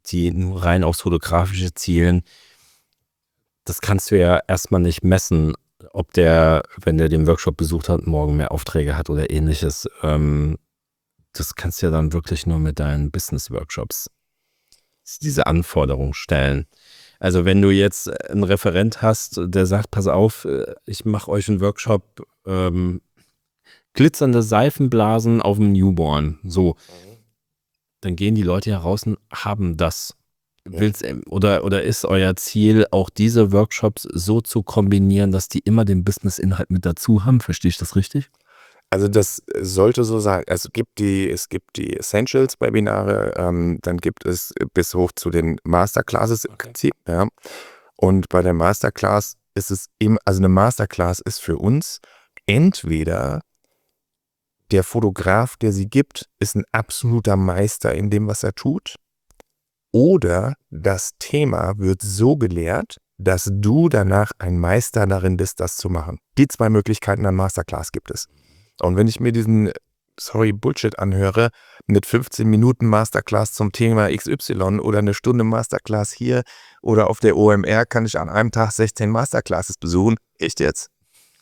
die nur rein aufs Fotografische zielen, das kannst du ja erstmal nicht messen, ob der, wenn der den Workshop besucht hat, morgen mehr Aufträge hat oder ähnliches. Das kannst du ja dann wirklich nur mit deinen Business-Workshops diese Anforderungen stellen. Also wenn du jetzt einen Referent hast, der sagt, pass auf, ich mache euch einen Workshop, glitzernde Seifenblasen auf dem Newborn, so, dann gehen die Leute ja raus und haben das. Oder ist euer Ziel, auch diese Workshops so zu kombinieren, dass die immer den Business-Inhalt mit dazu haben? Verstehe ich das richtig? Also das sollte so sein. Also es gibt die Essentials-Webinare, dann gibt es bis hoch zu den Masterclasses im Prinzip. Ja. Und bei der Masterclass ist es eben, also eine Masterclass ist für uns entweder der Fotograf, der sie gibt, ist ein absoluter Meister in dem, was er tut, oder das Thema wird so gelehrt, dass du danach ein Meister darin bist, das zu machen. Die zwei Möglichkeiten an Masterclass gibt es. Und wenn ich mir diesen, Bullshit anhöre, mit 15 Minuten Masterclass zum Thema XY oder eine Stunde Masterclass hier oder auf der OMR kann ich an einem Tag 16 Masterclasses besuchen. Echt jetzt?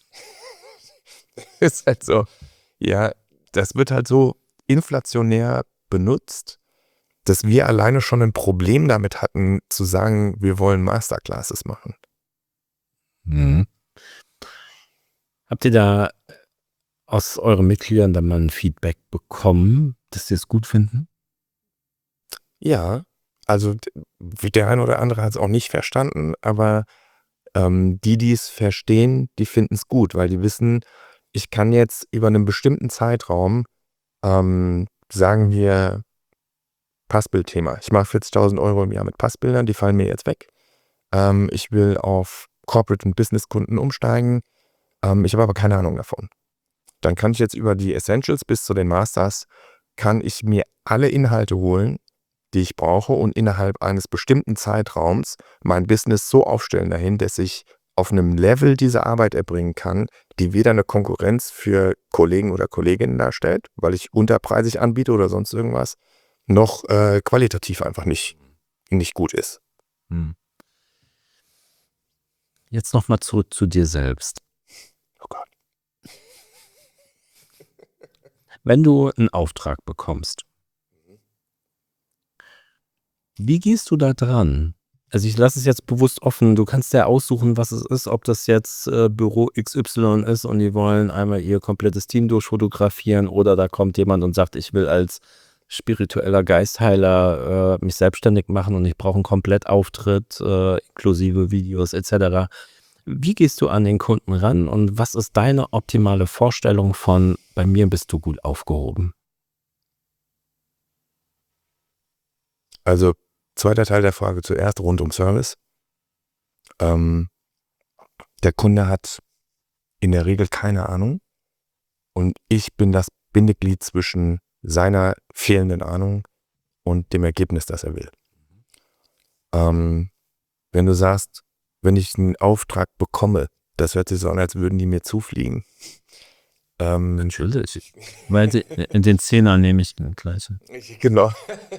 Ist halt so. Ja, das wird halt so inflationär benutzt, dass wir alleine schon ein Problem damit hatten, zu sagen, wir wollen Masterclasses machen. Mhm. Habt ihr da aus euren Mitgliedern dann mal ein Feedback bekommen, dass sie es gut finden? Ja, also der eine oder andere hat es auch nicht verstanden, aber die es verstehen, die finden es gut, weil die wissen, ich kann jetzt über einen bestimmten Zeitraum, sagen wir, Passbildthema. Ich mache 40.000 Euro im Jahr mit Passbildern, die fallen mir jetzt weg. Ich will auf Corporate- und Business-Kunden umsteigen. Ich habe aber keine Ahnung davon. Dann kann ich jetzt über die Essentials bis zu den Masters, kann ich mir alle Inhalte holen, die ich brauche und innerhalb eines bestimmten Zeitraums mein Business so aufstellen dahin, dass ich auf einem Level diese Arbeit erbringen kann, die weder eine Konkurrenz für Kollegen oder Kolleginnen darstellt, weil ich unterpreisig anbiete oder sonst irgendwas, noch qualitativ einfach nicht gut ist. Jetzt nochmal zurück zu dir selbst. Oh Gott. Wenn du einen Auftrag bekommst, wie gehst du da dran? Also ich lasse es jetzt bewusst offen, du kannst ja aussuchen, was es ist, ob das jetzt Büro XY ist und die wollen einmal ihr komplettes Team durchfotografieren oder da kommt jemand und sagt, ich will als spiritueller Geistheiler mich selbstständig machen und ich brauche einen Komplettauftritt, inklusive Videos etc. Wie gehst du an den Kunden ran und was ist deine optimale Vorstellung von, bei mir bist du gut aufgehoben? Also zweiter Teil der Frage zuerst rund um Service. Der Kunde hat in der Regel keine Ahnung und ich bin das Bindeglied zwischen seiner fehlenden Ahnung und dem Ergebnis, das er will. Wenn du sagst, wenn ich einen Auftrag bekomme, das hört sich so an, als würden die mir zufliegen. Entschuldigt. Weil in den Zehner nehme ich gleich. Genau.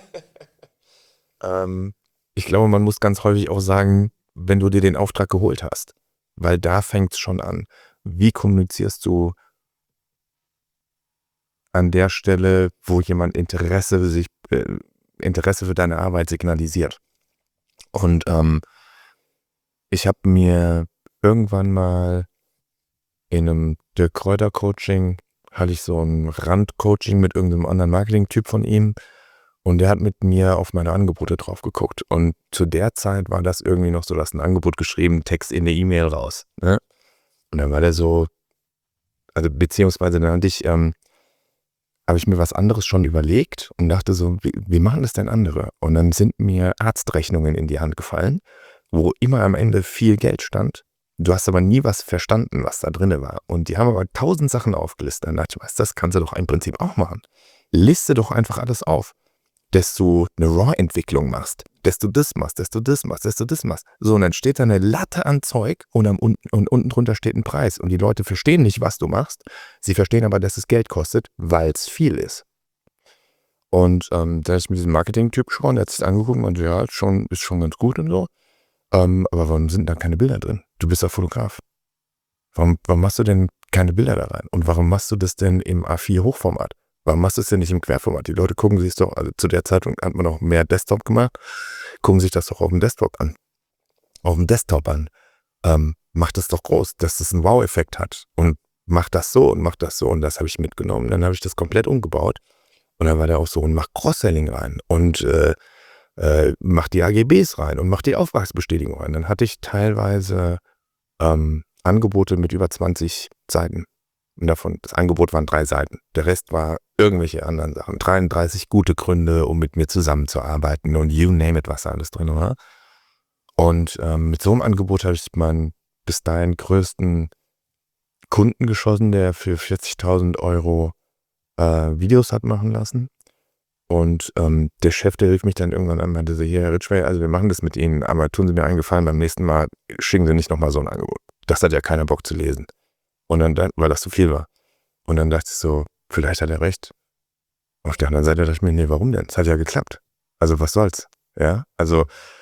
Ich glaube, man muss ganz häufig auch sagen, wenn du dir den Auftrag geholt hast, weil da fängt es schon an. Wie kommunizierst du an der Stelle, wo jemand Interesse für deine Arbeit signalisiert? Und ich habe mir irgendwann mal in einem Dirk Kräuter Coaching, hatte ich so ein Randcoaching mit irgendeinem anderen Marketing-Typ von ihm und der hat mit mir auf meine Angebote drauf geguckt und zu der Zeit war das irgendwie noch so, dass ein Angebot geschrieben, Text in der E-Mail raus. Ne? Und dann war der so, also beziehungsweise dann habe ich mir was anderes schon überlegt und dachte so, wie machen das denn andere? Und dann sind mir Arztrechnungen in die Hand gefallen, wo immer am Ende viel Geld stand. Du hast aber nie was verstanden, was da drin war. Und die haben aber 1000 Sachen aufgelistet. Dann dachte ich, weißt du, das kannst du doch im Prinzip auch machen. Liste doch einfach alles auf. Dass du eine RAW-Entwicklung machst, dass du das machst, dass du das machst, dass du das machst. So, und dann steht da eine Latte an Zeug und unten drunter steht ein Preis. Und die Leute verstehen nicht, was du machst. Sie verstehen aber, dass es Geld kostet, weil es viel ist. Und da habe ich mit diesem Marketing-Typ gesprochen, der hat sich angeguckt und meinte, ja, ist schon ganz gut und so. Aber warum sind da keine Bilder drin? Du bist ja Fotograf. Warum machst du denn keine Bilder da rein? Und warum machst du das denn im A4 Hochformat? Warum machst du es denn nicht im Querformat? Die Leute gucken sich doch, also zu der Zeitpunkt hat man noch mehr Desktop gemacht, gucken sich das doch auf dem Desktop an. Mach das doch groß, dass das einen Wow-Effekt hat. Und mach das so und mach das so. Und das habe ich mitgenommen. Dann habe ich das komplett umgebaut. Und dann war der auch so, und mach Cross-Selling rein. Und mach die AGBs rein und mach die Auftragsbestätigung rein. Dann hatte ich teilweise Angebote mit über 20 Seiten. Und davon, das Angebot waren 3 Seiten. Der Rest war irgendwelche anderen Sachen. 33 gute Gründe, um mit mir zusammenzuarbeiten und you name it, was da alles drin war. Und mit so einem Angebot habe ich meinen bis dahin größten Kunden geschossen, der für 40.000 € Videos hat machen lassen. Und der Chef, der rief mich dann irgendwann an und meinte so, hier, Herr Ridgway, also wir machen das mit Ihnen, aber tun Sie mir einen Gefallen, beim nächsten Mal schicken Sie nicht nochmal so ein Angebot. Das hat ja keiner Bock zu lesen. Und dann, weil das zu viel war. Und dann dachte ich so, vielleicht hat er recht. Auf der anderen Seite dachte ich mir, nee, warum denn? Es hat ja geklappt. Also was soll's? Ja, also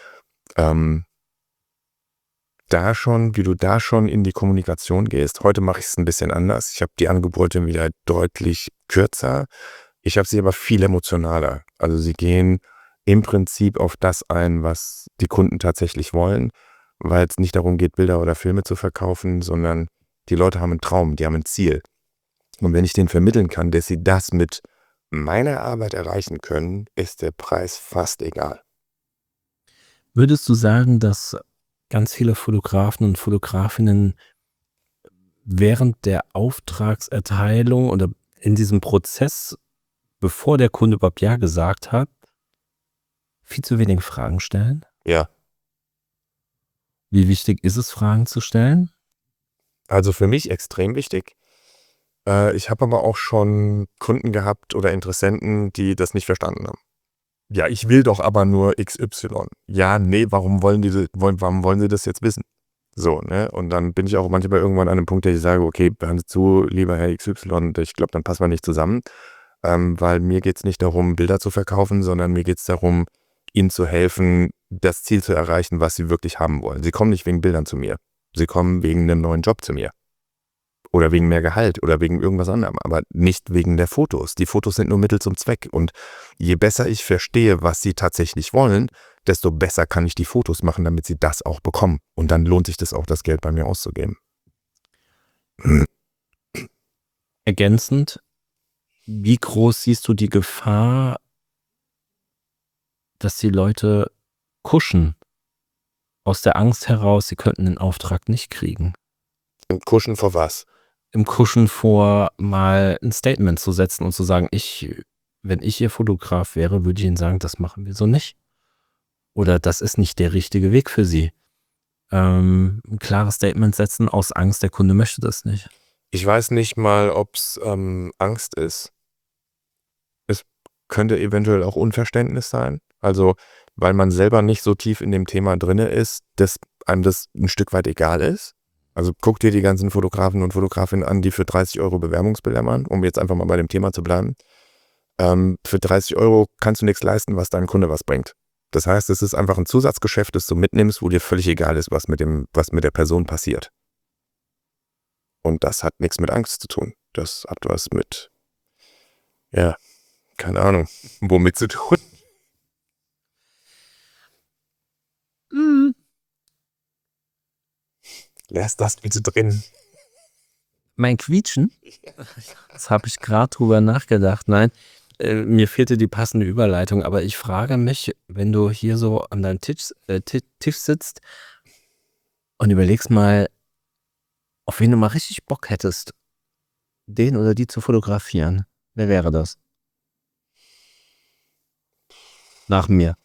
wie du da schon in die Kommunikation gehst. Heute mache ich es ein bisschen anders. Ich habe die Angebote wieder deutlich kürzer. Ich habe sie aber viel emotionaler. Also sie gehen im Prinzip auf das ein, was die Kunden tatsächlich wollen, weil es nicht darum geht, Bilder oder Filme zu verkaufen, sondern die Leute haben einen Traum, die haben ein Ziel. Und wenn ich denen vermitteln kann, dass sie das mit meiner Arbeit erreichen können, ist der Preis fast egal. Würdest du sagen, dass ganz viele Fotografen und Fotografinnen während der Auftragserteilung oder in diesem Prozess, bevor der Kunde überhaupt Ja gesagt hat, viel zu wenig Fragen stellen? Ja. Wie wichtig ist es, Fragen zu stellen? Also für mich extrem wichtig. Ich habe aber auch schon Kunden gehabt oder Interessenten, die das nicht verstanden haben. Ja, ich will doch aber nur XY. Ja, nee, warum wollen sie das jetzt wissen? So, ne? Und dann bin ich auch manchmal irgendwann an einem Punkt, der ich sage, okay, hören Sie zu, lieber Herr XY, ich glaube, dann passen wir nicht zusammen. Weil mir geht es nicht darum, Bilder zu verkaufen, sondern mir geht es darum, Ihnen zu helfen, das Ziel zu erreichen, was Sie wirklich haben wollen. Sie kommen nicht wegen Bildern zu mir. Sie kommen wegen einem neuen Job zu mir. Oder wegen mehr Gehalt oder wegen irgendwas anderem, aber nicht wegen der Fotos. Die Fotos sind nur Mittel zum Zweck. Und je besser ich verstehe, was sie tatsächlich wollen, desto besser kann ich die Fotos machen, damit sie das auch bekommen. Und dann lohnt sich das auch, das Geld bei mir auszugeben. Ergänzend, wie groß siehst du die Gefahr, dass die Leute kuschen aus der Angst heraus, sie könnten den Auftrag nicht kriegen? Im Kuschen vor was? Im Kuschen vor, mal ein Statement zu setzen und zu sagen, wenn ich Ihr Fotograf wäre, würde ich Ihnen sagen, das machen wir so nicht. Oder das ist nicht der richtige Weg für Sie. Ein klares Statement setzen aus Angst, der Kunde möchte das nicht. Ich weiß nicht mal, ob es Angst ist. Es könnte eventuell auch Unverständnis sein. Also, weil man selber nicht so tief in dem Thema drinne ist, dass einem das ein Stück weit egal ist. Also guck dir die ganzen Fotografen und Fotografinnen an, die für 30 € Bewerbungsbilder machen, um jetzt einfach mal bei dem Thema zu bleiben. Für 30 € kannst du nichts leisten, was deinem Kunde was bringt. Das heißt, es ist einfach ein Zusatzgeschäft, das du mitnimmst, wo dir völlig egal ist, was mit der Person passiert. Und das hat nichts mit Angst zu tun. Das hat was mit, ja, keine Ahnung, womit zu tun. Lass das bitte drin. Mein Quietschen? Das habe ich gerade drüber nachgedacht. Nein, mir fehlte die passende Überleitung, aber ich frage mich, wenn du hier so an deinem Tisch sitzt und überlegst mal, auf wen du mal richtig Bock hättest, den oder die zu fotografieren. Wer wäre das? Nach mir.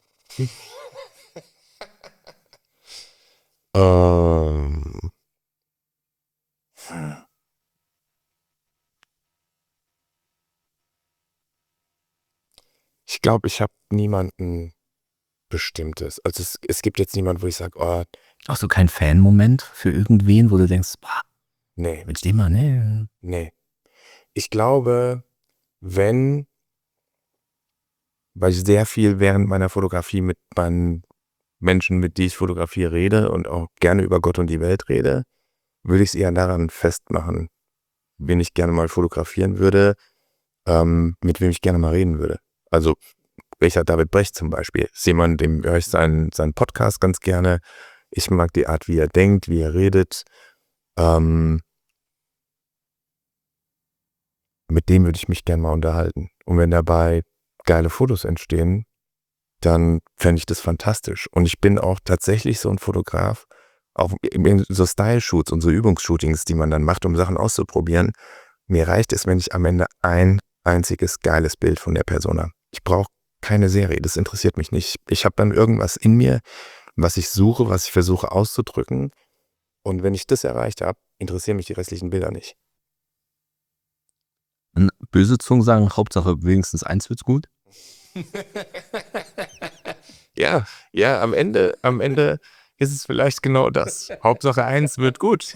Ich glaube, ich habe niemanden Bestimmtes. Also es gibt jetzt niemanden, wo ich sage, oh, Auch so kein Fan-Moment für irgendwen, wo du denkst, boah, nee, mit dem mal, ne? nee. Ich glaube, wenn weil ich sehr viel während meiner Fotografie mit meinen Menschen, mit die ich fotografiere, rede und auch gerne über Gott und die Welt rede, würde ich es eher daran festmachen, wen ich gerne mal fotografieren würde, mit wem ich gerne mal reden würde. Also Richard David Brecht zum Beispiel ist jemand, dem höre ich seinen Podcast ganz gerne. Ich mag die Art, wie er denkt, wie er redet. Mit dem würde ich mich gerne mal unterhalten. Und wenn dabei geile Fotos entstehen, dann fände ich das fantastisch. Und ich bin auch tatsächlich so ein Fotograf, auch in so Style-Shoots und so Übungsshootings, die man dann macht, um Sachen auszuprobieren. Mir reicht es, wenn ich am Ende ein einziges geiles Bild von der Person habe. Ich brauche keine Serie, das interessiert mich nicht. Ich habe dann irgendwas in mir, was ich suche, was ich versuche auszudrücken. Und wenn ich das erreicht habe, interessieren mich die restlichen Bilder nicht. Böse Zungen sagen, Hauptsache wenigstens eins wird's gut. Ja, am Ende ist es vielleicht genau das. Hauptsache eins wird gut.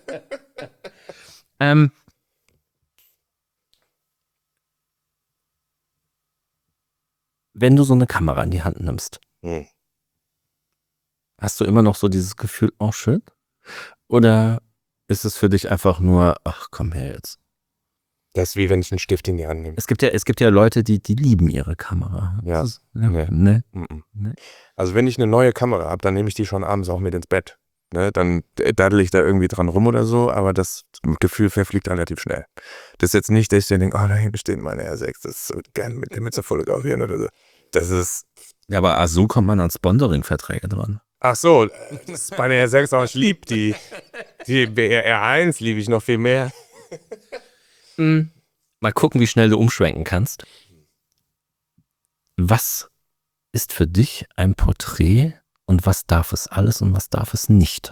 Wenn du so eine Kamera in die Hand nimmst, hast du immer noch so dieses Gefühl, oh schön? Oder ist es für dich einfach nur, ach komm her jetzt? Das ist wie wenn ich einen Stift in die Hand nehme. Es gibt ja Leute, die lieben ihre Kamera. Ja. Das ist, Nee. ne? Mhm. Nee. Also wenn ich eine neue Kamera habe, dann nehme ich die schon abends auch mit ins Bett. Ne? Dann daddel ich da irgendwie dran rum oder so, aber das Gefühl verfliegt relativ schnell. Das ist jetzt nicht, dass ich dann denke, oh, da hinten steht meine R6, das ist so geil mit zu fotografieren oder so. Das ist... Ja, aber so kommt man an Sponsoring-Verträge dran. Ach so, das ist meine R6 auch. Ich liebe die R1 liebe ich noch viel mehr. Mal gucken, wie schnell du umschwenken kannst. Was ist für dich ein Porträt und was darf es alles und was darf es nicht?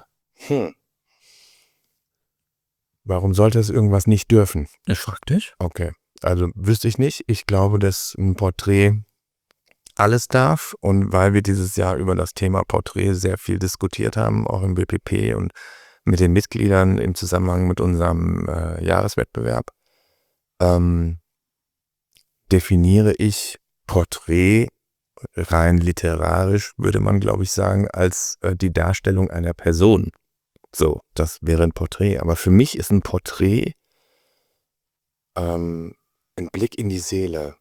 Warum sollte es irgendwas nicht dürfen? Ich frag dich. Okay, also wüsste ich nicht. Ich glaube, dass ein Porträt alles darf, und weil wir dieses Jahr über das Thema Porträt sehr viel diskutiert haben, auch im BPP und mit den Mitgliedern im Zusammenhang mit unserem Jahreswettbewerb, definiere ich Porträt rein literarisch, würde man glaube ich sagen, als die Darstellung einer Person. So, das wäre ein Porträt. Aber für mich ist ein Porträt ein Blick in die Seele.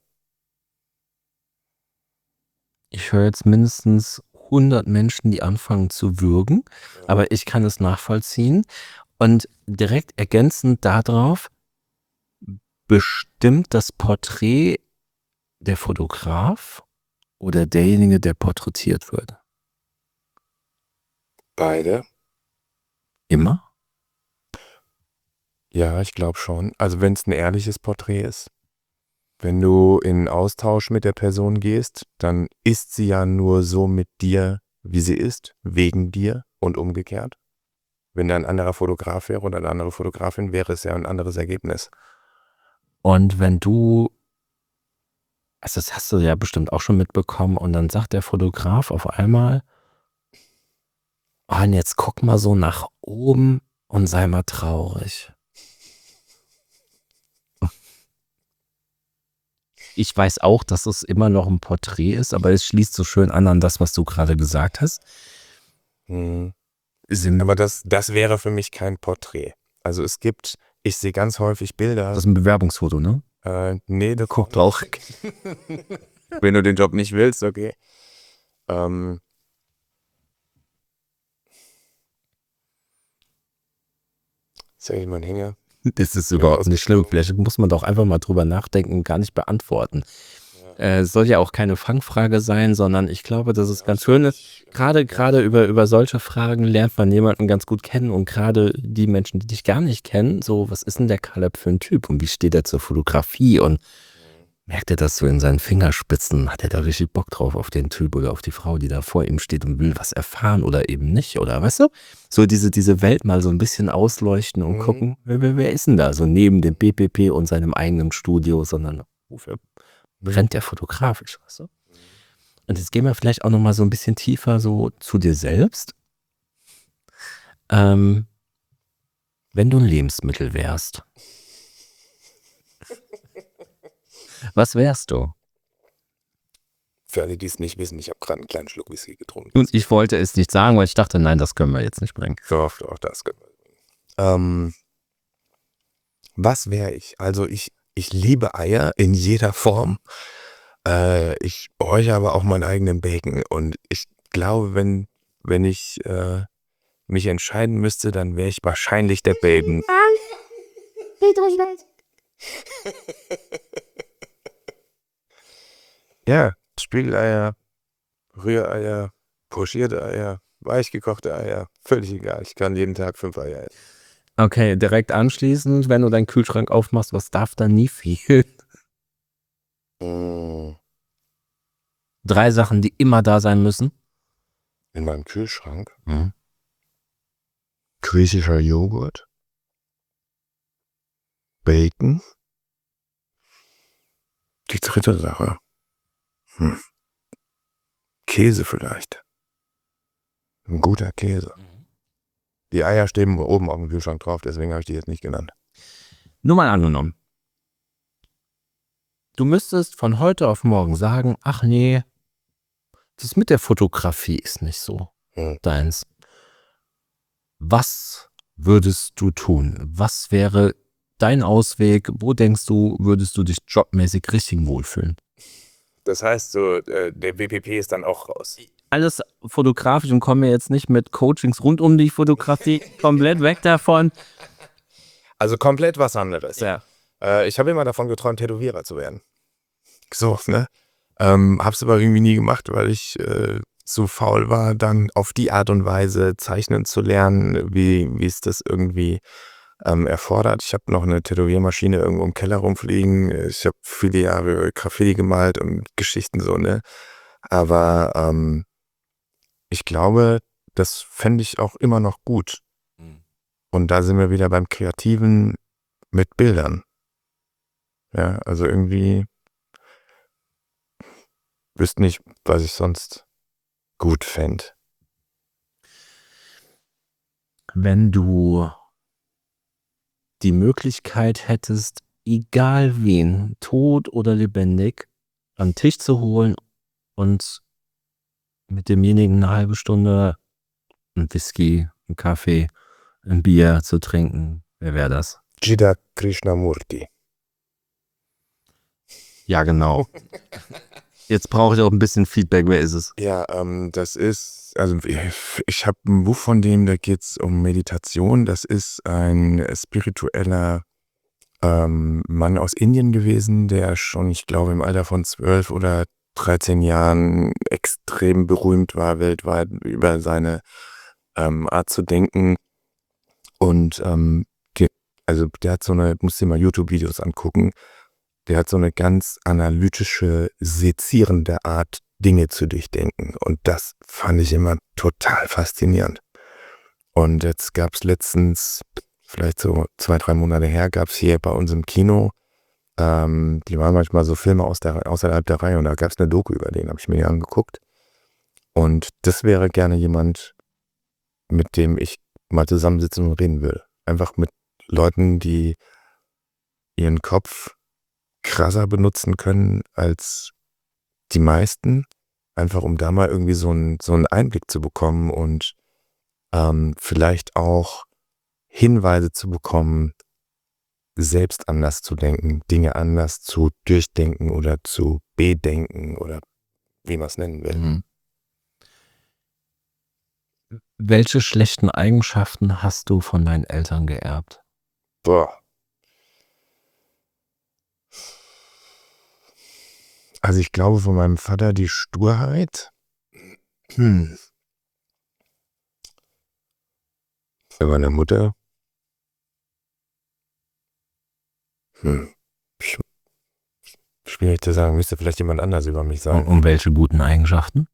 Ich höre jetzt mindestens 100 Menschen, die anfangen zu würgen, aber ich kann es nachvollziehen. Und direkt ergänzend darauf, bestimmt das Porträt der Fotograf oder derjenige, der porträtiert wird? Beide? Immer? Ja, ich glaube schon. Also wenn es ein ehrliches Porträt ist. Wenn du in Austausch mit der Person gehst, dann ist sie ja nur so mit dir, wie sie ist, wegen dir und umgekehrt. Wenn da ein anderer Fotograf wäre oder eine andere Fotografin, wäre es ja ein anderes Ergebnis. Und wenn du, also das hast du ja bestimmt auch schon mitbekommen, und dann sagt der Fotograf auf einmal, oh, und jetzt guck mal so nach oben und sei mal traurig. Ich weiß auch, dass es immer noch ein Porträt ist, aber es schließt so schön an das, was du gerade gesagt hast. Aber das wäre für mich kein Porträt. Also ich sehe ganz häufig Bilder. Das ist ein Bewerbungsfoto, ne? Nee, das Guck drauf. Wenn du den Job nicht willst, okay. Sag ich mal einen Hänger. Das ist überhaupt nicht schlimm. Vielleicht muss man doch einfach mal drüber nachdenken und gar nicht beantworten. Es soll ja auch keine Fangfrage sein, sondern ich glaube, das ist ganz schön. Gerade über solche Fragen lernt man jemanden ganz gut kennen, und gerade die Menschen, die dich gar nicht kennen, so, was ist denn der Caleb für ein Typ und wie steht er zur Fotografie und merkt er das so in seinen Fingerspitzen? Hat er da richtig Bock drauf auf den Typ oder auf die Frau, die da vor ihm steht und will was erfahren oder eben nicht? Oder weißt du? So diese Welt mal so ein bisschen ausleuchten und gucken, wer ist denn da? So neben dem BPP und seinem eigenen Studio, sondern wofür brennt der fotografisch, weißt du? Und jetzt gehen wir vielleicht auch nochmal so ein bisschen tiefer so zu dir selbst. Wenn du ein Lebensmittel wärst, was wärst du? Für alle, die es nicht wissen, ich habe gerade einen kleinen Schluck Whisky getrunken. Und ich wollte es nicht sagen, weil ich dachte, nein, das können wir jetzt nicht bringen. Doch, das können wir. Was wäre ich? Also ich liebe Eier in jeder Form. Ich räuchere aber auch meinen eigenen Bacon. Und ich glaube, wenn ich mich entscheiden müsste, dann wäre ich wahrscheinlich der Bacon. Ja, Spiegeleier, Rühreier, pochierte Eier, weichgekochte Eier, völlig egal. Ich kann jeden Tag 5 Eier essen. Okay, direkt anschließend, wenn du deinen Kühlschrank aufmachst, was darf da nie fehlen? 3 Sachen, die immer da sein müssen. In meinem Kühlschrank Mhm. griechischer Joghurt, Bacon. Die dritte Sache. Käse vielleicht. Ein guter Käse. Die Eier stehen oben auf dem Kühlschrank drauf, deswegen habe ich die jetzt nicht genannt. Nur mal angenommen. Du müsstest von heute auf morgen sagen, ach nee, das mit der Fotografie ist nicht so deins. Was würdest du tun? Was wäre dein Ausweg? Wo denkst du, würdest du dich jobmäßig richtig wohlfühlen? Das heißt, so der WPP ist dann auch raus. Alles fotografisch und komme jetzt nicht mit Coachings rund um die Fotografie komplett weg davon. Also komplett was anderes. Ja. Ich habe immer davon geträumt, Tätowierer zu werden. So, ne? Hab's aber irgendwie nie gemacht, weil ich so faul war, dann auf die Art und Weise zeichnen zu lernen, wie es das irgendwie erfordert. Ich habe noch eine Tätowiermaschine irgendwo im Keller rumfliegen. Ich habe viele Jahre Graffiti gemalt und Geschichten so, ne? Aber ich glaube, das fände ich auch immer noch gut. Und da sind wir wieder beim Kreativen mit Bildern. Ja, also irgendwie wüsste nicht, was ich sonst gut fände. Wenn du die Möglichkeit hättest, egal wen, tot oder lebendig, an den Tisch zu holen und mit demjenigen eine halbe Stunde ein Whisky, einen Kaffee, ein Bier zu trinken, wer wäre das? Jida Krishnamurti. Ja, genau. Jetzt brauche ich auch ein bisschen Feedback, wer ist es? Ja, das ist, also ich habe ein Buch von dem, da geht es um Meditation. Das ist ein spiritueller Mann aus Indien gewesen, der schon, ich glaube, im Alter von 12 oder 13 Jahren extrem berühmt war weltweit über seine Art zu denken. Und also der hat so eine, musst dir mal YouTube-Videos angucken, der hat so eine ganz analytische, sezierende Art, Dinge zu durchdenken. Und das fand ich immer total faszinierend. Und jetzt gab es letztens, vielleicht so 2-3 Monate her, gab es hier bei uns im Kino, die waren manchmal so Filme außerhalb der Reihe und da gab es eine Doku über den, habe ich mir angeguckt. Und das wäre gerne jemand, mit dem ich mal zusammensitzen und reden will. Einfach mit Leuten, die ihren Kopf krasser benutzen können als die meisten, einfach um da mal irgendwie so einen Einblick zu bekommen und vielleicht auch Hinweise zu bekommen, selbst anders zu denken, Dinge anders zu durchdenken oder zu bedenken oder wie man es nennen will. Mhm. Welche schlechten Eigenschaften hast du von deinen Eltern geerbt? Boah. Also ich glaube von meinem Vater die Sturheit. Für meine Mutter. Schwierig zu sagen, müsste vielleicht jemand anders über mich sagen. Und welche guten Eigenschaften?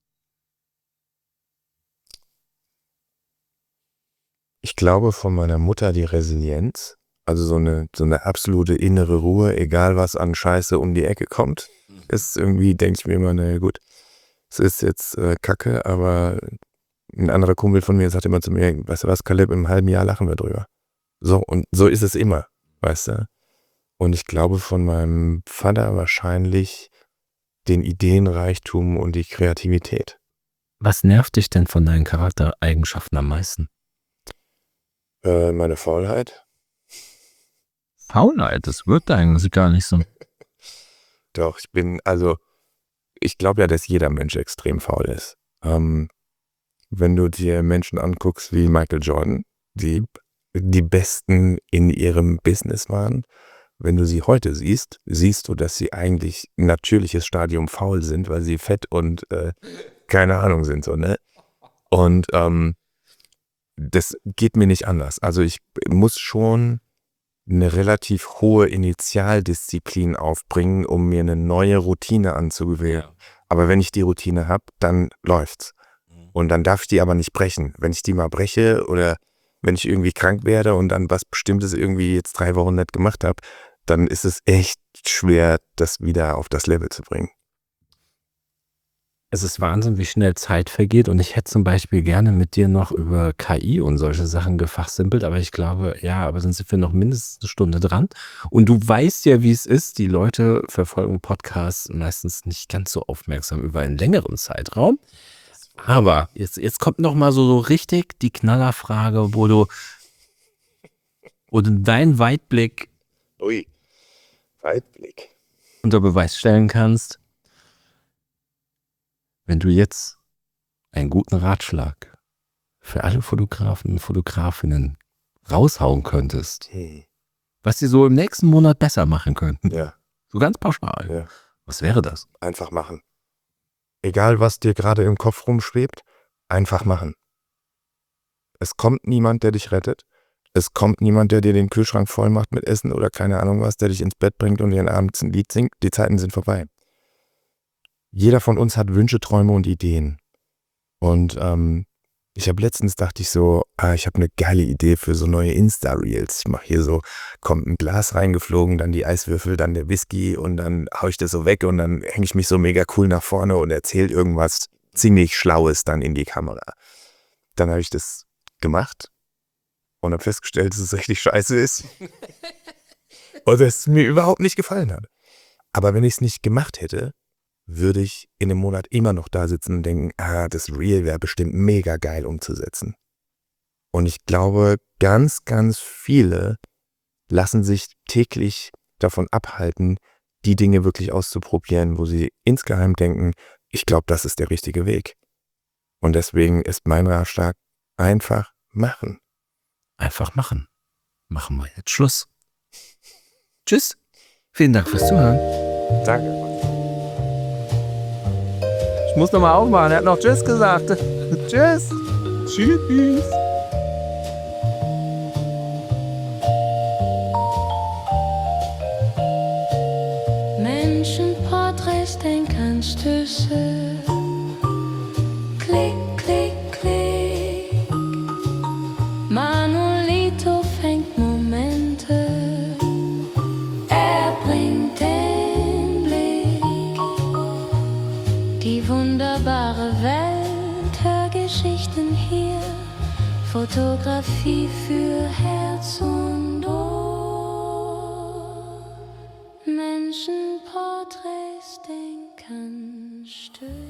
Ich glaube von meiner Mutter die Resilienz, also so eine absolute innere Ruhe, egal was an Scheiße um die Ecke kommt. Ist irgendwie, denke ich mir immer, naja gut, es ist jetzt Kacke, aber ein anderer Kumpel von mir sagt immer zu mir, weißt du was, Kaleb, im halben Jahr lachen wir drüber. So, und so ist es immer, weißt du. Und ich glaube von meinem Vater wahrscheinlich den Ideenreichtum und die Kreativität. Was nervt dich denn von deinen Charaktereigenschaften am meisten? Meine Faulheit. Faulheit, das wirkt eigentlich gar nicht so. Doch, ich glaube ja, dass jeder Mensch extrem faul ist. Wenn du dir Menschen anguckst wie Michael Jordan, die Besten in ihrem Business waren, wenn du sie heute siehst, siehst du, dass sie eigentlich ein natürliches Stadium faul sind, weil sie fett und keine Ahnung sind, so, ne? Und das geht mir nicht anders. Also ich muss schon eine relativ hohe Initialdisziplin aufbringen, um mir eine neue Routine anzugewöhnen. Ja. Aber wenn ich die Routine habe, dann läuft's. Und dann darf ich die aber nicht brechen. Wenn ich die mal breche oder wenn ich irgendwie krank werde und dann was Bestimmtes irgendwie jetzt 3 Wochen nicht gemacht habe, dann ist es echt schwer, das wieder auf das Level zu bringen. Es ist Wahnsinn, wie schnell Zeit vergeht, und ich hätte zum Beispiel gerne mit dir noch über KI und solche Sachen gefachsimpelt, aber ich glaube, ja, aber dann sind wir noch mindestens eine Stunde dran. Und du weißt ja, wie es ist, die Leute verfolgen Podcasts meistens nicht ganz so aufmerksam über einen längeren Zeitraum. Aber jetzt kommt noch mal so richtig die Knallerfrage, wo du deinen Weitblick Ui, Weitblick. unter Beweis stellen kannst. Wenn du jetzt einen guten Ratschlag für alle Fotografen und Fotografinnen raushauen könntest, was sie so im nächsten Monat besser machen könnten, Ja, so ganz pauschal, ja. was wäre das? Einfach machen. Egal, was dir gerade im Kopf rumschwebt, einfach machen. Es kommt niemand, der dich rettet. Es kommt niemand, der dir den Kühlschrank voll macht mit Essen oder keine Ahnung was, der dich ins Bett bringt und dir abends ein Lied singt. Die Zeiten sind vorbei. Jeder von uns hat Wünsche, Träume und Ideen. Und ich habe letztens, dachte ich so, ich habe eine geile Idee für so neue Insta-Reels. Ich mache hier so, kommt ein Glas reingeflogen, dann die Eiswürfel, dann der Whisky und dann hau ich das so weg und dann hänge ich mich so mega cool nach vorne und erzähle irgendwas ziemlich Schlaues dann in die Kamera. Dann habe ich das gemacht und habe festgestellt, dass es richtig scheiße ist. Und dass es mir überhaupt nicht gefallen hat. Aber wenn ich es nicht gemacht hätte, würde ich in einem Monat immer noch da sitzen und denken, das Reel wäre bestimmt mega geil umzusetzen. Und ich glaube, ganz, ganz viele lassen sich täglich davon abhalten, die Dinge wirklich auszuprobieren, wo sie insgeheim denken, ich glaube, das ist der richtige Weg. Und deswegen ist mein Ratschlag, einfach machen. Einfach machen. Machen wir jetzt Schluss. Tschüss. Vielen Dank fürs Zuhören. Danke. Ich muss nochmal aufmachen, er hat noch Tschüss gesagt. Tschüss. Tschüss. Menschenporträts, Denkanstöße. Klick, klick, klick. Manolito fängt Momente. Er bringt den Blick. Die wunderbare Welt, Hörgeschichten hier. Fotografie für Herz und Ohr. Menschenporträts, Denkanstöße.